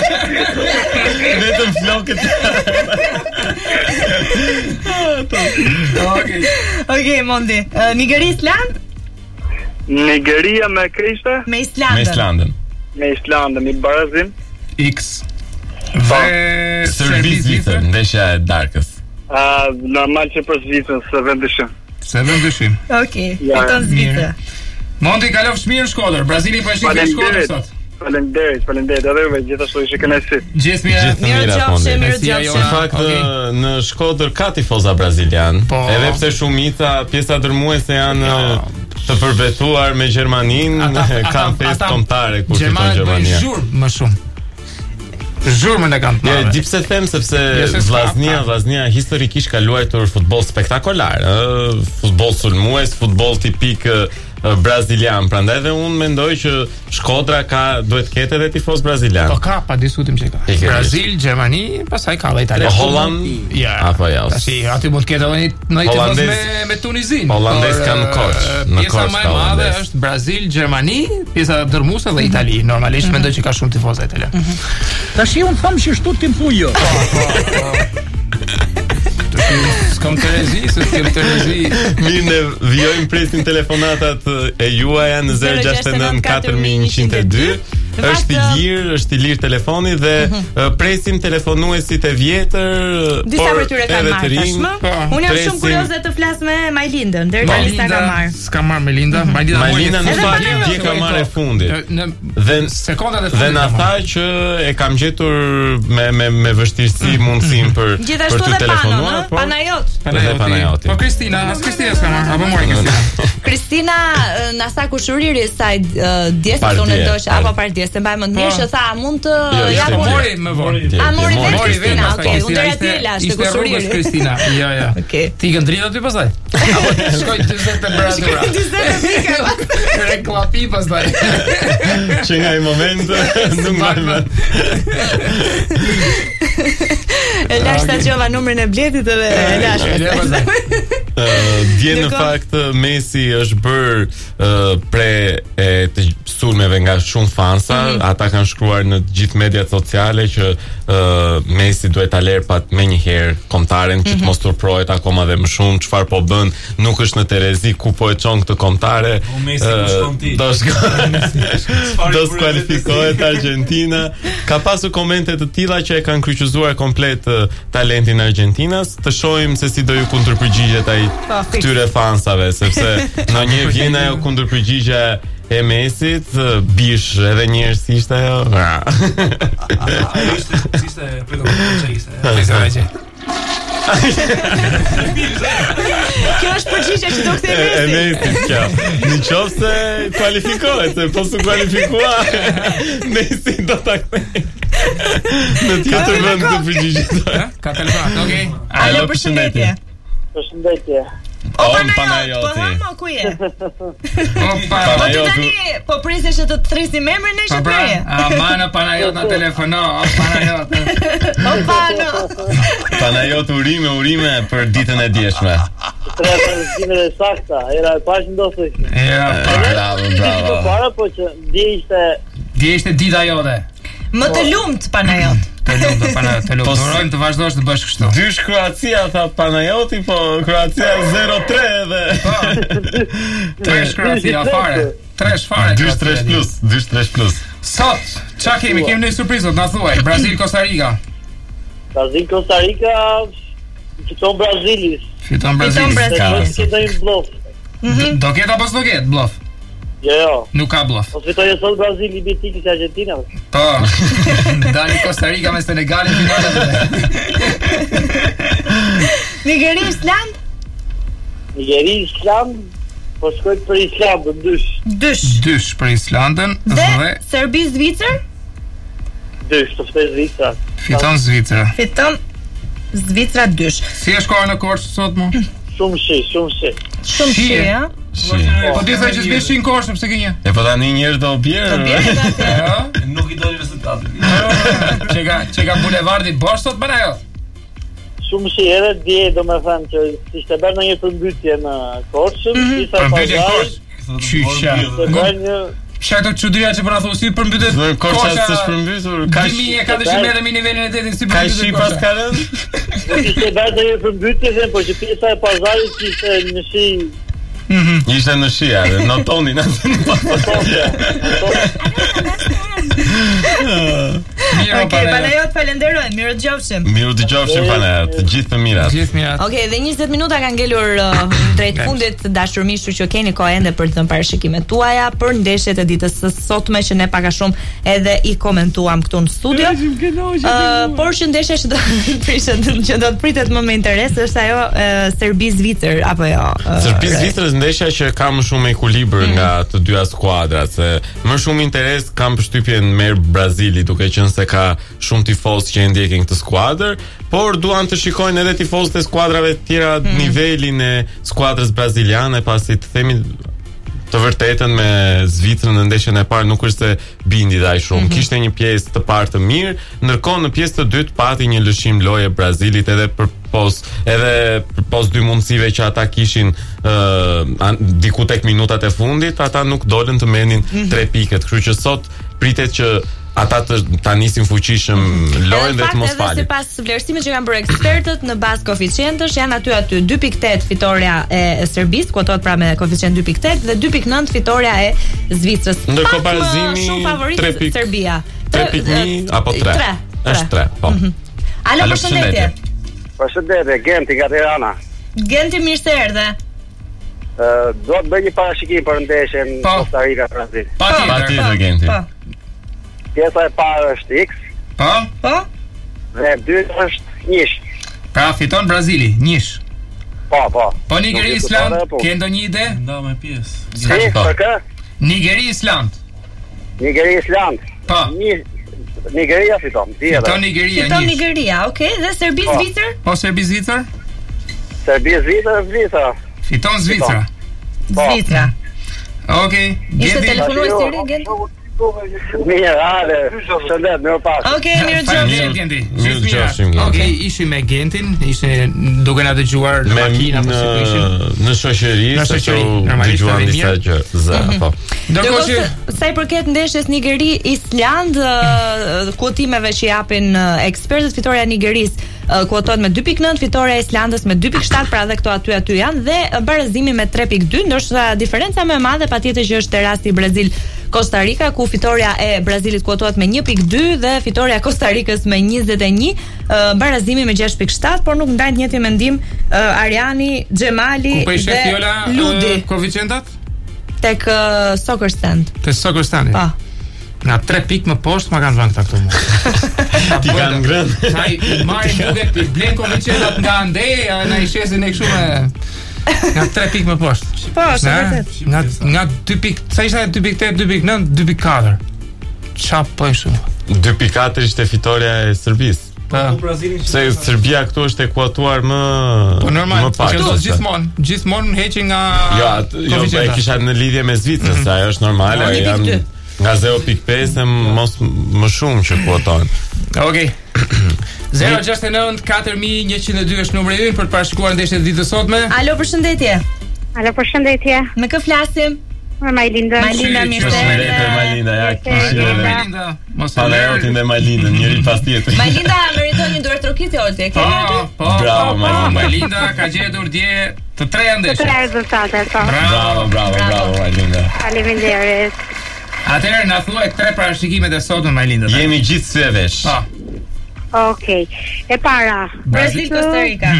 Vetëm flokët. Okej, Mondi. Nigeri-Island? Nigeria me Krishte? Me Islandën. Me Islandën, i barazim. X. Dhe Serbia-Zvicër, ndeshja e darkës. Normal që për Zvicrën, se vendishim. Okej, fiton Zvicra. Mondi, kalofsh mirë në Shkodër. Brazili po e shikoj në Shkodër sot. Faleminderit. Edhe juve gjithashtu ishte kënaqësi. Mirë qofshe. Në fakt në Shkodër ka tifoza brazilian. Edhe pse shumica pjesa dërmuese janë të përbetuar me Gjermaninë, kanë festë kombëtare kur fiton Gjermania. Më shumë. Zhurmën e kanë parë. Di pse them, sepse Vllaznia historikisht ka luajtur futboll spektakolar, futboll sulmues, futboll tipik brazilian. Prandaj dhe unë mendoj që Shkodra duhet ketë edhe tifoz brazilian. Po ka, pa diskutim që ka. Brazil, Gjermani, pastaj ka dhe Italia. Holland, apo jo. Tashi aty mund të ketë edhe një tifoz me Tunizin. Holandez kanë koç. Pjesa më e madhe është Brazil, Gjermani, pjesa dërmuese dhe Itali. Normalisht mendoj që ka shumë tifozë italianë. Tashi unë thamë që shtu t'im thuj jo. Mirë, ne vijojmë presin telefonatat e juaja në 069 4102. Është i lirë telefoni dhe presim telefonuesit e vjetër. Disa për tyre kanë marrë tashmë. Unë jam shumë kurioze të flas me Majlindën. Deri tani s'ka marrë. S'ka marrë Melinda. Majlina në fakt dje ka marrë e fundit. Dhe sekondat e fundit. Dhe na tha që e kam gjetur me vështirësi mundësinë për të telefonuar. Panajoti. Po Kristina s'ka marrë. Apo mori Kristina. Kristina na sa kushëriri saj dje se unë dosh apo parti se mbaj më të mirë që tha mund të japun mori më vonë. A mori vetë Kristina? Okej, unë doja ti lash të kushëriri. Ishte Kristina. Jo. Okej. Ti ke ndrit aty pastaj? Apo shkoj 40 temperatura. 40 pikë. Reklapi pastaj. Që nga i moment nuk mbajmë. E lash ta gjova numrin e Bletit edhe e lash. Dje në fakt Messi është bërë pre e të sulmeve nga shumë fansa. Ata kanë shkruar në gjithë mediat sociale që Messi duhet ta lërë pat me një herë kontaren që të mos turprohet akoma dhe më shumë çfarë po bën, nuk është në Terezi ku po e çon këtë kontare. Do skualifikohet Argentina. Ka pasur komente të tilla që e kanë kryqëzuar komplet talentin e Argentinas. Të shohim se si do ju kundërpërgjigjet ai këtyre fansave, sepse ndonjëherë vjen ajo kundërpërgjigje e Messit, bish edhe njerëz ishte ajo. Ishte ishte Kjo është përgjigje që do kthej Messi. Në qoftë se kualifikohet, se po su kualifikua Messi do ta kthej. Në tjetër vend të përgjigjet. Ka telefon, okej. Alo, përshëndetje. Përshëndetje. Panajoti. Po ku je? Panajoti. Po prisesh që të thrisim emrin e shpërje. Amana Panajot na telefono, Panajot. Panajot urime për ditën e djeshme. Tre e sakta, era e pash ndosë. Ja, bravo. Para po që dje ishte dita jote. Më të lumt Panajot. Të lumt. Urojmë të vazhdosh të bësh kështu. Dysh Kroacia tha Panajoti, po Kroacia 0-3 dhe. Po. 3 Kroacia fare. 3 fare. 2-3 plus. Sot, ç'a kemi një surprizë, na thuaj. Brazil Costa Rica. Fiton Brazilis. Fiton Brazilis. Do ketë apo s'do ketë bluff? Jo. Nuk ka bluff. Po fitoi sot Brazili bitikë se Argentina. Po. Dali Costa Rica me Senegalin finale. Nigeri Island? Po shkoj për Islandën, dysh për Islandën dhe Serbi Zvicër? Dysh, të fitoj Zvicra. Fiton Zvicra dysh. Si është koha në Korçë sot mo? Shumë shi, ja? Po ti thaj që s'beshin Korçë pse ke një? E po tani njerëz do bjerë. Nuk i doli rezultatin. Çeka bulevardi bosh sot bën ajo. Shumë shi edhe dje do me thënë që ishte bërë në një përmbytje në Korçë, përmbytje në Korçë. Qysha. Shajto çudia që bëra thosi përmbytje Korçë s'është përmbytur. Ka 1400 metra me nivelin e detit si përmbytje. Ka shi pas kalën? Ishte bërë në një përmbytje, po që pjesa e pazarit ishte në shi. Ishte në shi, notonin atë në pazarit. Okej, Panajot falenderojmë, mirë dëgjofshim. Mirë dëgjofshim Panajot, të gjithë të mirat. Okej, dhe 20 minuta kanë ngelur drejt fundit, dashurmishu që keni kohë ende për të dhënë parashikimet tuaja për ndeshjet e ditës së sotme që ne pak a shumë edhe i komentuam këtu në studio. Por që ndeshja që do të pritet më me interes është ajo Serbi-Zvicër apo jo? Serbi-Zvicër është ndeshja që ka më shumë ekuilibër nga të dyja skuadrat, se më shumë interes kam përshtypjen merr Brazili, duke qenë se ka shumë tifozë që e ndjekin këtë skuadër, por duan të shikojnë edhe tifozët e skuadrave të tjera nivelin e skuadrës braziliane, pasi të themi të vërtetën me Zvicrën në ndeshjen e parë nuk është se bindi dhe ai shumë. Kishte një pjesë të parë të mirë, ndërkohë në pjesë të dytë pati një lëshim loje Brazilit edhe përpos dy mundësive që ata kishin diku tek minutat e fundit, ata nuk dolën të merrnin 3 piket. Kështu që sot pritet që ata ta nisin fuqishëm lojën dhe të mos falin. Sipas vlerësimit që kanë bërë ekspertët në bazë koeficientësh, janë aty 2.8 fitoria e Serbisë, kuotohet pra me koeficient 2.8 dhe 2.9 fitoria e Zvicrës. Ndërkohë barazimi shumë favoritë Serbia. 3.1 apo 3? Është 3, po. Alo, përshëndetje. Përshëndetje, Genti nga Tirana. Genti, mirë se erdhe. Do të bëj një parashikim për ndeshjen Costa Rica Brazil. Patjetër, Genti. Pjesa e parë është X. Po. Dhe e dyta është 1. Pra fiton Brazili, 1. Po. Po Nigeri Island, ke ndonjë ide? Nda me pjesë. Si, për kë? Nigeri Island. Nigeri Island. Po. Nigeria fiton. Fiton Nigeria, 1. Fiton Nigeria, okay. Dhe Serbi Zvicër? Po Serbi Zvicër? Serbi Zvicra. Fiton Zvicra. Zvicra. Okej. Ishte telefonues i ri, Genti? Mirë, shëndet, mirë pas. Okej, mirë qofshi. Genti. Okej, ishim me Gentin, ishte duke na dëgjuar në makinë apo si ishim në shoqëri, dëgjuan disa gjë. Po. Ndërkohë që sa i përket ndeshjes Nigeri-Island, kuotimeve që japin ekspertët, fitoria e Nigerisë kuotohet me 2.9, fitoria e Islandës me 2.7, pra dhe këto aty janë, dhe barazimi me 3.2, ndërsa diferenca më e madhe patjetër që është rasti Brazil-Costa Rica, ku fitoria e Brazilit kuotohet me 1.2 dhe fitoria e Costa Ricës me 21, barazimi me 6.7, por nuk ndajnë njëjtin mendim Ariani, Xhemali dhe Ludi. Koeficientat? Tek Soccer Stand. Te Soccer Stand. Po. Nga 3 pikë më poshtë ma kanë vënë këta këtu mua. Ti kanë ngrënë. Sa i marrin duke blen koeficientat nga ande, na i shesin ne kështu me nga 3 pikë më poshtë. Po, është vërtet. Nga 2 pikë, sa ishte 2.8, 2.9, 2.4. Çfarë po është? 2.4 ishte fitoria e Serbisë. Se Serbia këtu është e kuotuar më normal, më pak. Gjithmonë heqin nga Jo, e kisha në lidhje me Zvicrën, se ajo është normale, janë nga 0.5 e më shumë që kuotojnë. Okej. 069 4102 është numri ynë për të parashikuar ndeshjet e ditës sotme. Alo, përshëndetje. Alo, përshëndetje. Me kë flasim? Me Majlinda. Majlinda, mirë se erdhe. Majlinda, ja Majlinda. Mos e Alotin dhe Majlinda, njëri pas tjetrit. Majlinda meriton një duar trokitje Olti, e kemi aty? Po. Bravo, Majlinda ka gjetur dje të treja ndeshje. Të treja rezultate, po. Bravo, Majlinda. Faleminderit. Atëherë na thuaj 3 parashikimet e sotme, Majlinda. Jemi gjithë sy e vesh. Po. Okej. E para, Brazil Costa Rica.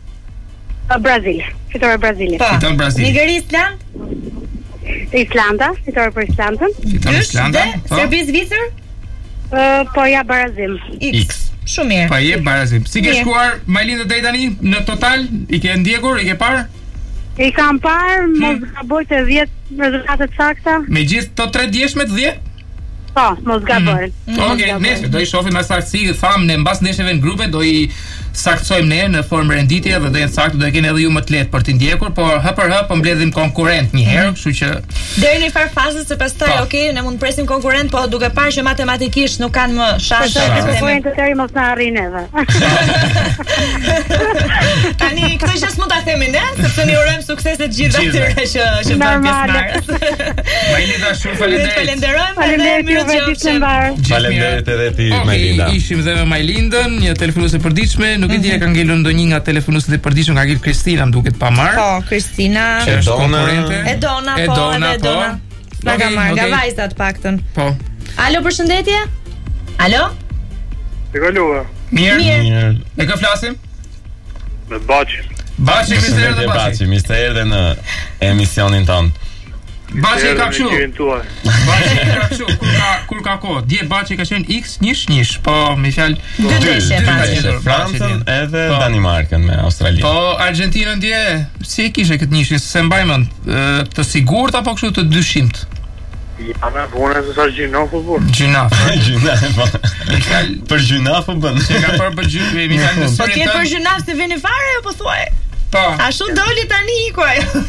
Brazil. Fitore Brazilit. Po. Fiton Brazil. Nigeri Island? Islanda, fitore për Islandën. Fiton Islanda. Serbi Zvicër? Po ja barazim. X. Shumë mirë. Po je barazim. Si ke shkuar Majlinda deri tani në total? I ke ndjekur, i ke parë? I kam parë, mos gaboj të 10 rezultate sakta. Me gjithë to 3 djeshmet 10? Po, mos gaboj. Okej, nesër do i shohim me saktësi, thamë ne mbas ndeshjeve në grupe do i saktsojmë ne në formë renditje dhe do jetë saktë, do e keni edhe ju më të lehtë për t'i ndjekur, por hap për hap po mbledhim konkurrent një herë, kështu që deri në far fazën se pastaj ne mund të presim konkurrent, po duke parë që matematikisht nuk kanë më shanse. Konkurrentët e ri mos na arrin edhe. Tani këtë që s'mund ta themi ne, sepse ne urojmë suksese të gjithë atyre që bën pjesëmarrës. Majlinda, shumë faleminderit. Faleminderit. Faleminderit edhe ti, Majlinda. Ishim dhe me Majlindën, një telefonuese e përditshme, nuk e di ka ngelur ndonjë nga telefonuesit e përditshëm, ka ngel Kristina, më duket pa marr. Po, Kristina. Edona. Na ka marr nga vajzat paktën. Po. Alo, përshëndetje. Alo? Si kalova? Mirë. Me kë flasim? Me Baçi. Baçi, mirë se erdhe në emisionin tonë. Baçi ka kështu. Baçi ka kështu, kur ka kohë. Dje Baçi ka qenë X 1-1, po me fjalë 2-2 Francën edhe Danimarkën me Australinë. Po Argentinën dje si kishe këtë njëshin, se mbaj mend, të sigurt apo kështu të dyshimt? Ja, me punë se sa gjinaf u bën. Gjinaf. Për gjinaf u bën. Se ka për gjinaf. Po ti për gjinaf se vini fare apo thuaj? Po. Ashtu doli tani iku ajo.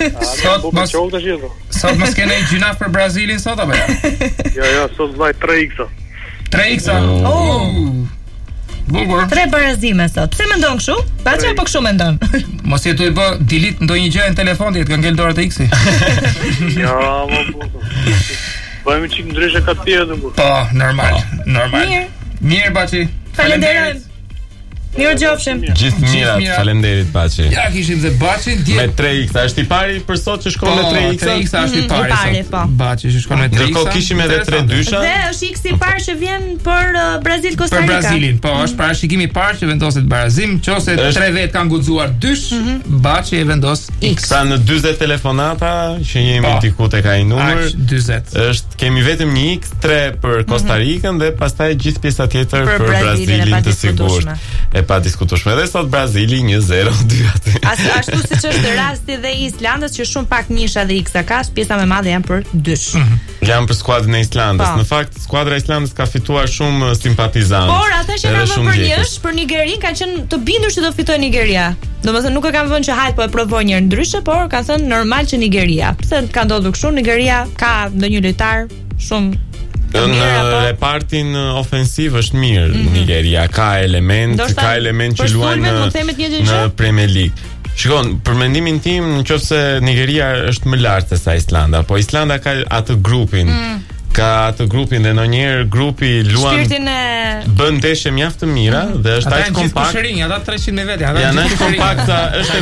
Sot mos kene gjinaf për Brazilin sot apo ja? Jo, sot vaj 3x. 3x. Bukur. 3 barazime sot. Pse mendon kështu? Baçi apo kështu mendon? Mos jetu i bë delete ndonjë gjë në telefon, ti ka ngel dorë të X-i. Ja, më bukur. Po jemi çik ndryshe ka tjetër. Po, normal. Mirë, Baçi. Falenderoj. Mirë gjofshim. Gjithë mirat, falenderit Baçi. Ja kishim dhe Baçin me 3x, është i pari për sot që shkon me 3x. 3x është i pari. Po. Baçi që shkon me 3x. Ndërkohë kishim edhe 3 dysha. Dhe është x i parë që vjen për Brazil Costa Rica. Për Brazilin, po, është parashikimi i parë që vendoset Brazil, nëse 3 vet kanë guxuar dysh, Baçi e vendos x. Sa në 40 telefonata që jemi diku tek ai numër. 40. Është kemi vetëm një x, 3 për Costa Ricën dhe pastaj gjithë pjesa tjetër për Brazilin të sigurt. Pa diskutueshme. Dhe sot Brazili 1-0 2 aty. Ashtu siç është rasti dhe i Islandës që shumë pak nisha dhe x ka, pjesa më e madhe janë për dysh. Janë për skuadrën e Islandës. Në fakt skuadra e Islandës ka fituar shumë simpatizantë. Por ata që kanë vënë për njësh, për Nigerin kanë qenë të bindur që do fitojë Nigeria. Domethënë nuk e kanë vënë që hajt po e provojnë një ndryshe, por kanë thënë normal që Nigeria. Pse ka ndodhur kështu? Nigeria ka ndonjë lojtar shumë në repartin ofensiv është mirë. Nigeria ka element që luajnë në Premier League. Shikon, për mendimin tim, nëse Nigeria është më lart se sa Islanda, po Islanda ka atë grupin. Ka atë grupin dhe ndonjëherë grupi luan bën ndeshje mjaft të mira dhe është aq kompakt. Ata 300 me vete, ata janë aq kompakt, është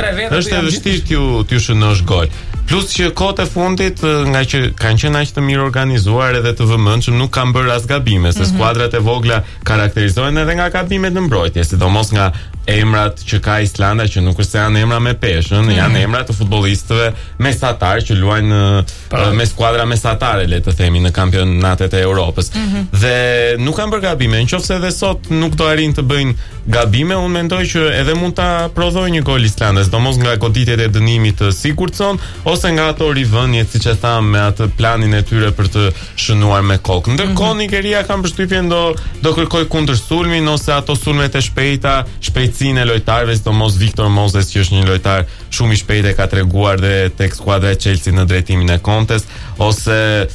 e vështirë t'ju shënosh gol. Plus që kohët e fundit, nga që kanë qenë aq të mirë organizuar edhe të vëmendshëm, nuk kanë bërë as gabime, se skuadrat e vogla karakterizohen edhe nga gabimet në mbrojtje, sidomos nga emrat që ka Islanda, që nuk është se janë emra me peshën, janë emra të futbollistëve mesatar që luajnë me skuadra mesatare, le të themi, në kampionatet e Europës. Dhe nuk kanë bërë gabime, nëse edhe sot nuk do arrin të bëjnë gabime, unë mendoj që edhe mund ta prodhojë një gol Islandës, sidomos nga goditjet e dënimit të Sigurdsson ose nga ato rivënjet, siç e tham, me atë planin e tyre për të shënuar me kokë. Ndërkohë Nigeria kanë përshtypjen do kërkoj kundër sulmin ose ato sulmet e shpejta, shpejtësinë e lojtarëve, sidomos Victor Moses që është një lojtar shumë i shpejtë, ka treguar dhe tek skuadra e Chelsea në drejtimin e Contes, ose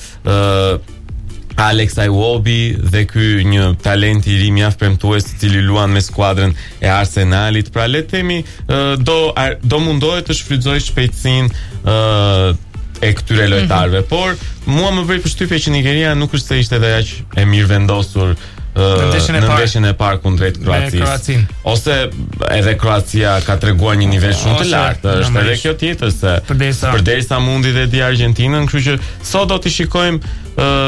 Alex Iwobi dhe ky një talent i ri mjaft premtues i cili luan me skuadrën e Arsenalit. Pra le të themi do mundohet të shfrytëzoj shpejtësinë e këtyre lojtarëve, por mua më bëri përshtypje që Nigeria nuk është se ishte edhe aq e mirë vendosur në ndeshjen e parë kundrejt Kroacisë. Ose edhe Kroacia ka treguar një nivel shumë të lartë. Është edhe kjo tjetër se përderisa mundi dhe di Argentinën, kështu që sot do t'i shikojmë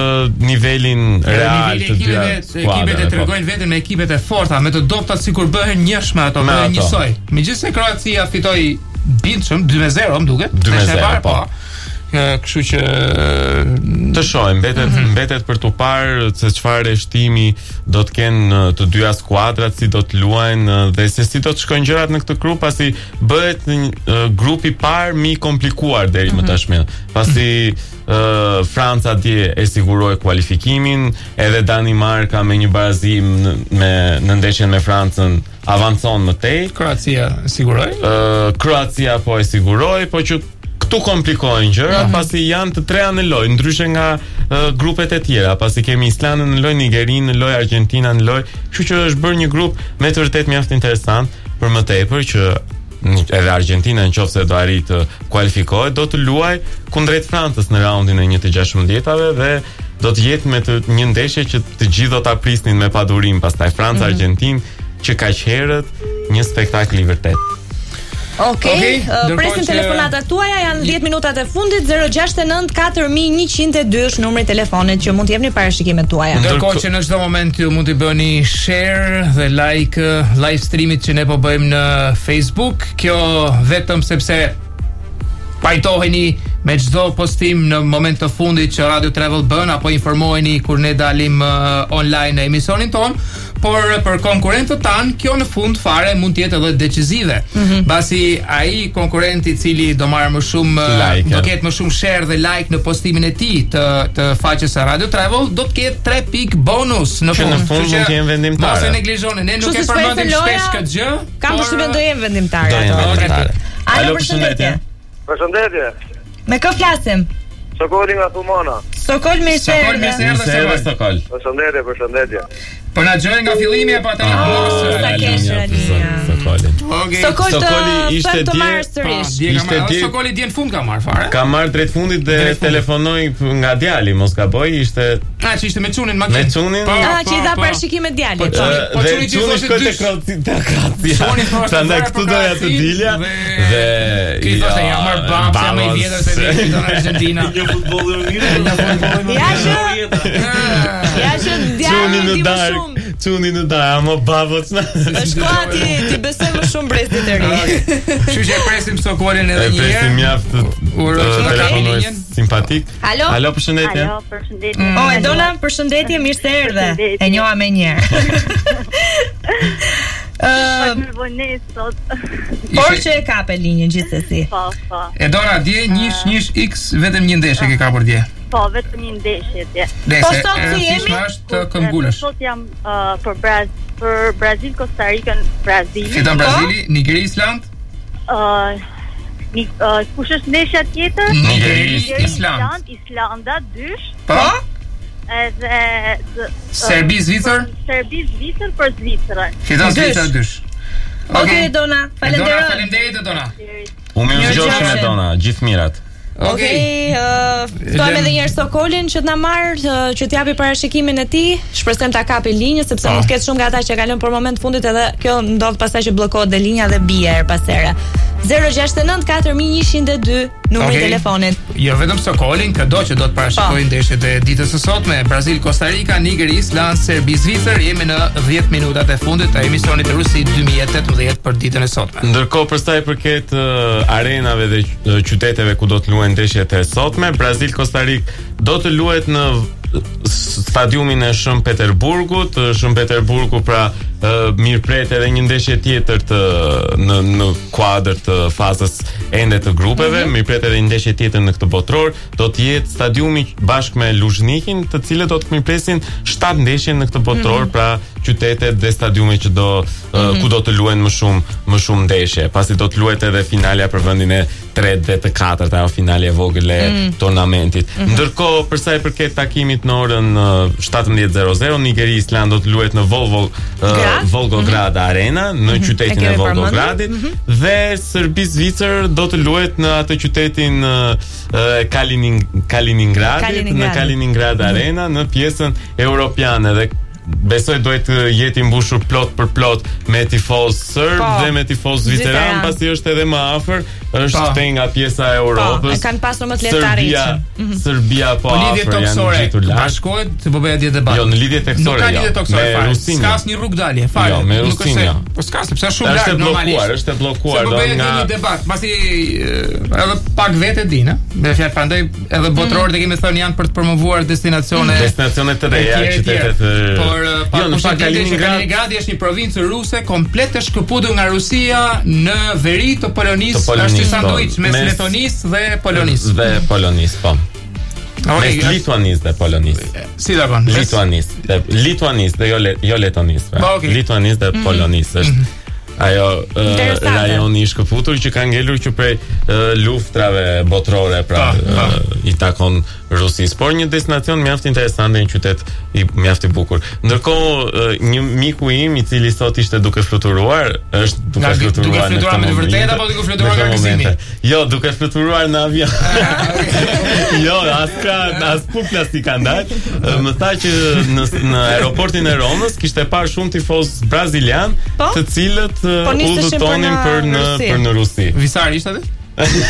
nivelin real të dy skuadrave. Ekipet e tregojnë veten me ekipet e forta, me të dobta sikur bëhen njëshme ato, bëhen njësoj. Megjithëse Kroacia fitoi bindshëm 2-0, më duket. 2-0, po. Kështu që të shohim, mbetet për tu parë se çfarë shtimi do të kenë të dyja skuadrat, si do të luajnë dhe se si do të shkojnë gjërat në këtë grup, pasi bëhet grupi i parë më i komplikuar deri më tashmë. Pasi Franca dje e siguroi kualifikimin, edhe Danimarka me një barazim në ndeshjen me Francën avancon më tej. Kroacia siguroi? Kroacia po e siguroi, po që këtu komplikojnë gjërat, pasi janë të treja në lojë, ndryshe nga grupet e tjera, pasi kemi Islandën në lojë, Nigerinë në lojë, Argentina në lojë, kështu që është bërë një grup me të vërtetë mjaft interesant, për më tepër që edhe Argentina nëse do arrit të kualifikohet, do të luajë kundrejt Francës në raundin e 1/16-tave dhe do të jetë me një ndeshje që të gjithë do ta prisnin me padurim, pastaj Franca Argentinë, që kaq herët një spektakël i vërtet. Okej, presim telefonatat tuaja, janë 10 minutat e fundit. 069 4102 është numri i telefonit që mund të jepni parashikimet tuaja. Ndërkohë që në çdo moment ju mund të bëni share dhe like live streamit që ne po bëjmë në Facebook. Kjo vetëm sepse pajtoheni me çdo postim në moment të fundit që Radio Travel bën, apo informoheni kur ne dalim online në emisionin ton, por për konkurrentët tan kjo në fund fare mund të jetë edhe decisive. Mbasi ai konkurrenti i cili do marrë më shumë do ketë më shumë share dhe like në postimin e tij të faqes së Radio Travel, do të ketë 3 pikë bonus në fund. Në fund mund të jenë vendimtarë. Mos e neglizhoni, ne nuk e përmendim shpesh këtë gjë. Kam përshtypjen do jenë vendimtarë. Alo, përshëndetje. Përshëndetje. Me kë flasim? Sokoli nga Thumana. Sokol me Sokol. Përshëndetje. Po na gjojnë nga fillimi apo atë Sokolin. Sokoli ishte dje. Sokoli dje në fund ka marr fare. Ka marr drejt fundit dhe telefonoi nga djali, mos gaboj, ishte që ishte me çunin makinë. Me çunin. Që i dha parashikimet djalit. Po çuni thoshte te Kroacia. Prandaj këtu doja të dilja dhe ki thoshte ja marr babë më i vjetër se vjen në Argentinë. Një futboll i mirë. Ja që djali di më shumë. Çuni në dar, ama babot. Shkoti ti besoj më shumë brezit të ri. Kështu që e presim Sokolin edhe një herë. Presim mjaft. Telefonoj simpatik. Alo, përshëndetje. Alo, përshëndetje. Edona, përshëndetje, mirë se erdhe. E njoha më një herë. Por që e kape linjën gjithsesi. Po. Edona, dje njësh X vetëm një ndeshje ke kapur dje. Po, vetëm një ndeshje dje. Po sot si jemi? Është këmbgulësh. Sot jam për Brazil, Costa Rica, Brazili. Fiton Brazili, Nigeri, Island? Kush është ndeshja tjetër? Nigeri, Island. Islanda 2. Po? Edhe Serbi, Zvicër? Serbi, Zvicër për Zvicrën. Fiton Zvicër 2. Okej, Dona, falenderoj. Faleminderit Dona. Unë mirëgjofshim me Dona, gjithë mirat. Okej, ftojmë edhe një herë Sokolin që të na marr, që t'japi parashikimin e tij. Shpresojmë ta kapi linjën sepse mund të ketë shumë nga ata që kalojnë për moment fundit edhe kjo ndodh pastaj që bllokohet dhe linja dhe bie her pas here. 069 4102 numri i telefonit. Jo vetëm Sokolin, këdo që do të parashikojë ndeshjet e ditës së sotme, Brazil, Costa Rica, Nigeri, Island, Serbi, Zvicër, jemi në 10 minutat e fundit të emisionit të Rusi 2018 për ditën e sotme. Ndërkohë për sa i përket arenave dhe qyteteve ku do të luajnë ndeshjet e sotme, Brazil, Costa Rica do të luhet në stadiumin e Shën Peterburgut. Shën Peterburgu pra mirëpret edhe një ndeshje tjetër në kuadër të fazës ende të grupeve, mirëpret edhe një ndeshje tjetër në këtë botror, do të jetë stadiumi bashkë me Luzhnikin, të cilët do të mirëpresin 7 ndeshje në këtë botror, pra qytetet dhe stadiume që ku do të luajnë më shumë ndeshje. Pasi do të luhet edhe finalja për vendin e 3 dhe të 4, ajo finalja e vogël e turnamentit. Ndërkohë, për sa i përket takimit në orën 17:00, Nigeri, Island do të luhet në Volgograd Arena, në qytetin e Volgogradit, dhe Serbi, Zvicër do të luhet në atë qytetin Kaliningradit, në Kaliningrad Arena, në pjesën europiane, dhe besoj duhet të jeti mbushur plot për plot me tifoz serb dhe me tifoz zviceranë, pasi është edhe më afër, është nga pjesa e Europës. E kanë pasur më të lehtë arritjen. Serbia po afër, janë gjetur lart. Bashkohet se po bëhet debat. Jo, në lidhje teksore. Me Rusinë. Ska asnjë rrugë dalje, fare. Jo, me Rusinë. Po ska, sepse është shumë lart normalisht. Është bllokuar, do nga një debat, pasi edhe pak vetë din, me fjalë prandaj edhe botrorët e kemi thënë janë për të promovuar destinacione të reja, qytetet. Por në fakt Kaliningradi është një provincë ruse komplet e shkëputur nga Rusia në veri të Polonisë, është një sanduiç mes Letonisë dhe Polonisë. Po. Mes Lituanisë dhe Polonisë. Si ta bën? Lituanisë dhe jo Letonisë. Lituanisë dhe Polonisë është ajo rajoni i shkëputur që ka ngelur që prej luftrave botrore, pra i takon Rusisë, por një destinacion mjaft interesante, një qytet mjaft i bukur. Ndërkohë një miku im i cili sot ishte duke fluturuar, është duke fluturuar me të vërtetë apo duke fluturuar nga gëzimi? Jo, duke fluturuar në avion. Jo, as puplas i kanë dalë. Më tha që në aeroportin e Romës kishte parë shumë tifoz brazilian, të cilët udhëtonin për në Rusi. Visari ishte atë?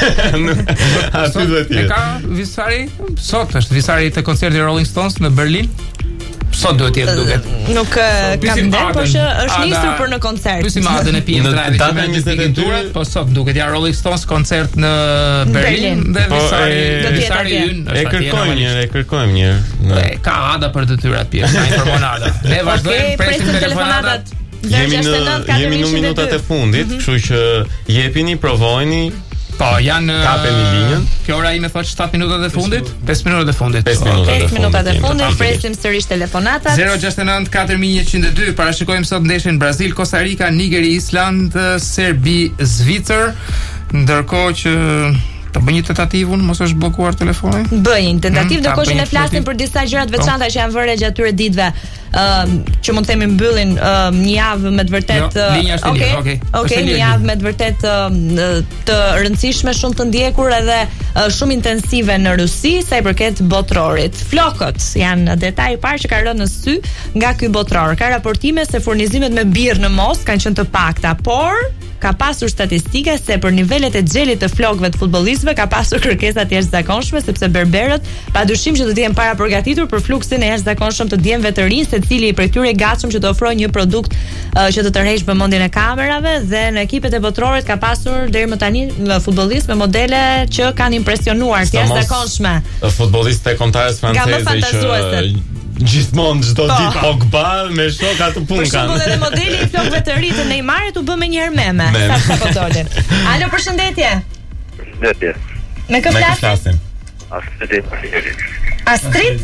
Aty duhet jetë. E ka visari? Sot është visari të koncertit Rolling Stones në Berlin. Sot duhet jetë duket. Nuk kam ndër, por që është nisur për në koncert. Pyesi madhen e PM Drive. Datën 22, po sot duket ja Rolling Stones koncert në Berlin dhe visari ynë. E kërkojmë një. Ka ada për detyrat pjesë, na informon ada. Ne vazhdojmë presim telefonatat. Jemi në minutat e fundit, kështu që jepini, provojini. Po, janë kapeni linjën. Kjo ora ime thotë 7 minutat e fundit, 5 minutat e fundit. 5 minutat e fundit, presim sërish telefonatat. 069 4102. Parashikojmë sot ndeshjen Brazil, Costa Rica, Nigeri, Island, Serbi, Zvicër. Ndërkohë që Të bëj një tentativë unë, mos është blokuar telefoni? Bëj një tentativë, ndërkohë që ne flasim për disa gjëra të veçanta që janë vënë gjatë këtyre ditëve, që mund të themi mbyllin një javë me të vërtet një javë me të vërtet të rëndësishme, shumë të ndjekur edhe shumë intensive në Rusi sa i përket botrorit. Flokët janë detaj i parë që ka rënë në sy nga ky botror. Ka raportime se furnizimet me birr në Moskë kanë qenë të pakta, por ka pasur statistike se për nivelet e xhelit të flokëve të futbollistëve ka pasur kërkesa të jashtëzakonshme, sepse berberët padyshim që do të jenë para përgatitur për fluksin e jashtëzakonshëm të djemve të rinj, secili prej tyre i gatshëm që të ofrojë një produkt që të tërheqë vëmendjen e kamerave, dhe në ekipet e botrorit ka pasur deri më tani futbollistë me modele që kanë impresionuar, të jashtëzakonshme. Futbollistët e kombëtarës franceze që gjithmonë çdo ditë Pogba me shoka të punë kanë. Për shembull edhe modeli i flokëve të ri të Neymarit u bë me një herë meme. Sa po dolën. Alo, përshëndetje. Përshëndetje. Me kë flasim? Astrid?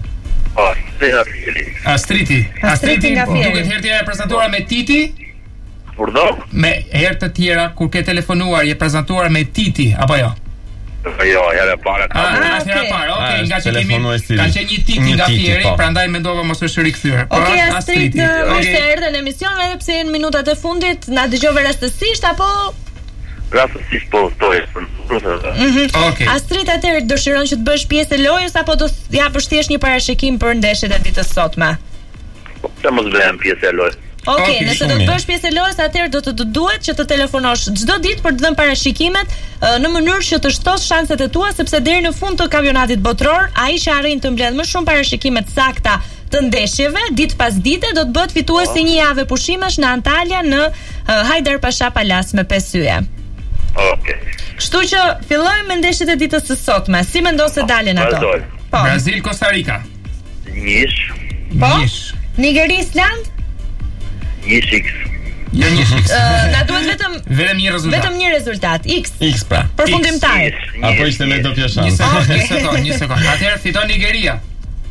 Astrid nga Fieri. Duket herë tjera prezantuar me Titi? Pardon? Me herë të tjera kur ke telefonuar je prezantuar me Titi apo jo? Jo, herë para. Okej, nga që ka qenë një Titi nga Fieri, prandaj mendova mos është rikthyer. Okej, Astrid, mirë se erdhe në emision, edhe pse në minutat e fundit na dëgjove rastësisht apo rastësisht po stoj. Okej. Astrid, atëherë dëshiron që të bësh pjesë e lojës apo do të japësh thjesht një parashikim për ndeshjet e ditës sotme? Po mos bëjmë pjesë e lojës. Okej, nëse do të bësh pjesë e lojës, atëherë do të duhet që të telefonosh çdo ditë për të dhënë parashikimet në mënyrë që të shtos shanset e tua, sepse deri në fund të kampionatit botror, ai që arrin të mbledh më shumë parashikime të sakta të ndeshjeve, ditë pas dite, do të bëhet fituesi një javë pushimesh në Antalya në Hajdar Pasha Palace me 5 yje. Okej. Kështu që fillojmë me ndeshjet e ditës së sotme. Si mendon se dalen ato? Brazil Costa Rica. Nish. Nigeri Island? Jo një X. Na duhet vetëm një rezultat. X pra. Përfundimtar. Apo ishte me doppia shans. Një sekond. Atëherë fiton Nigeria.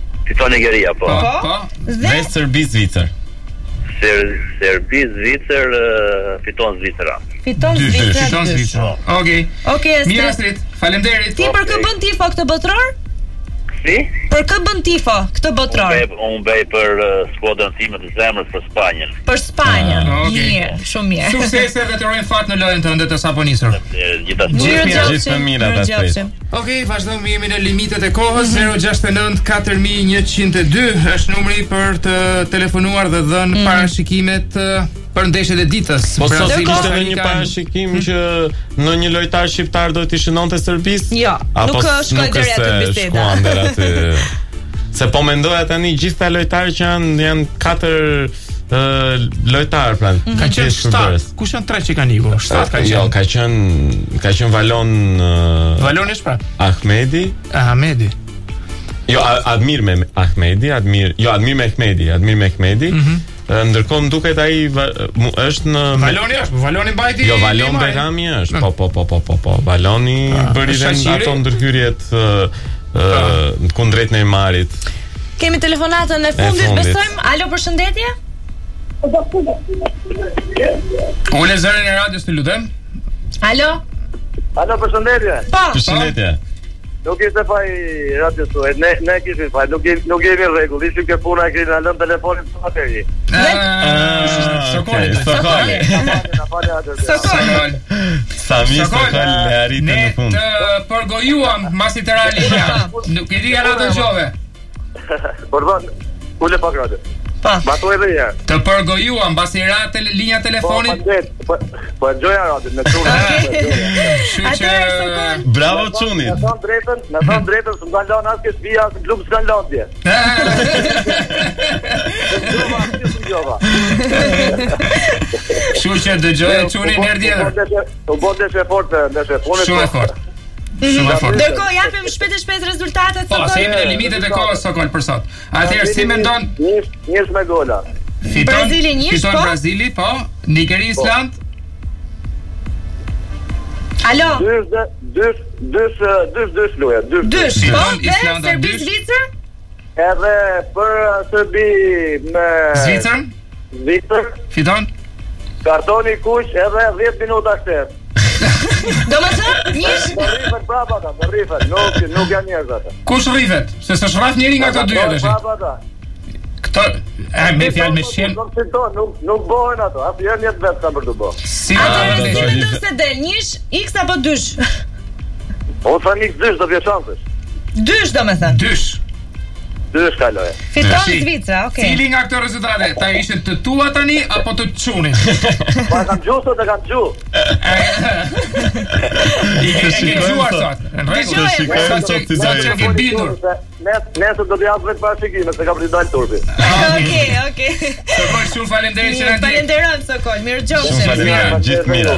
Po. Dhe Serbi Zvicër. Serbi Zvicër fiton Zvicra. Fiton Zvicra. Okej. Mirë Astrid. Faleminderit. Ti për kë bën tifo këtë botror? Si? Për kë bën tifo këtë botror? Unë bëj për skuadrën time të zemrës për Spanjën. Për Spanjën. Mirë, shumë mirë. Suksese dhe të urojmë fat në lojën tënde të saponisur. Gjithë mirë atë. Okej, vazhdojmë, jemi në limitet e kohës. 069 4102 është numri për të telefonuar dhe dhënë parashikimet për ndeshjet e ditës. Po sot ishte edhe një parashikim që në një lojtar shqiptar do të shënonte Serbisë? Jo, nuk shkoi deri aty biseda. Se po mendoja tani gjithë ta lojtarë që janë 4 lojtarë pra. Ka qenë 7. Kush janë 3 që kanë ikur? 7 ka qenë. Jo, ka qenë Valon Valonesh pra. Ahmedi. Jo, Admir Mehmedi. Ndërkohë më duket ai është në Valoni mbajti. Jo, Valon Berami është. Po. Valoni bëri ato ndërhyrjet kundrejt Neymarit. Kemi telefonatën e fundit, besojmë. Alo, përshëndetje. Ule zërin e radios të lutem. Alo, përshëndetje. Përshëndetje. Nuk ishte faj radios tuaj, ne kishim faj, nuk jemi rregull, ishim ke puna e kemi në lëmë telefonin të atëri. Sokoli. Sami Sokol e arritë në fund. Ne të përgojuam masi të realisha. Nuk i di ala të gjove. Përdon, ule pak radio. Ma to edhe ja. Të përgojuam mbasi ra linja telefonit. Po gjoja radio në çuna. Bravo çuni. Na thon drejtën, s'm kanë lënë as ke shtëpia, as klub s'kan lënë dje. Kështu që dëgjoj çuni herë tjetër. U bën deshe fort, Shumë fort. Ndërkohë japim shpejt rezultatet. Po, se jemi në limitet e kohës Sokol për sot. Atëherë si mendon? Njësh me gola. Brazili fiton Brazili, po. Nigeri Island. Alo. 2 loja. 2. Fiton Islanda. Serbi Zvicër? Edhe për Serbi me Zvicër? Fiton. Fiton? Kartoni kuq edhe 10 minuta shtet. Domethënë, njësh rrifet brapa ata, rrifet, nuk janë njerëz ata. Kush rrifet? Se s'është rraf njëri nga këto dy tash. Këto, me fjalë me shien. Nuk bëhen ato, asnjëherë një vetë ka për të bërë. Si atëherë si mendon se del njësh X apo dysh? O thani dysh do vjen shansesh. Dysh domethënë. Dysh kaloj. Fiton Zvicra, okay. Cili nga këto rezultate? Ta ishte të tua tani apo të çunit? Pa kam gjuhë të kam gjuhë. I ke gjuar sot. Në rregull. Sa që ke bindur. Nesër do të jap vetë parashikime se ka për të dalë turpi. Okej. Sokol, shumë faleminderit që na ndjek. Falenderojmë Sokol, mirëgjofshim. Faleminderit, gjithë mirë.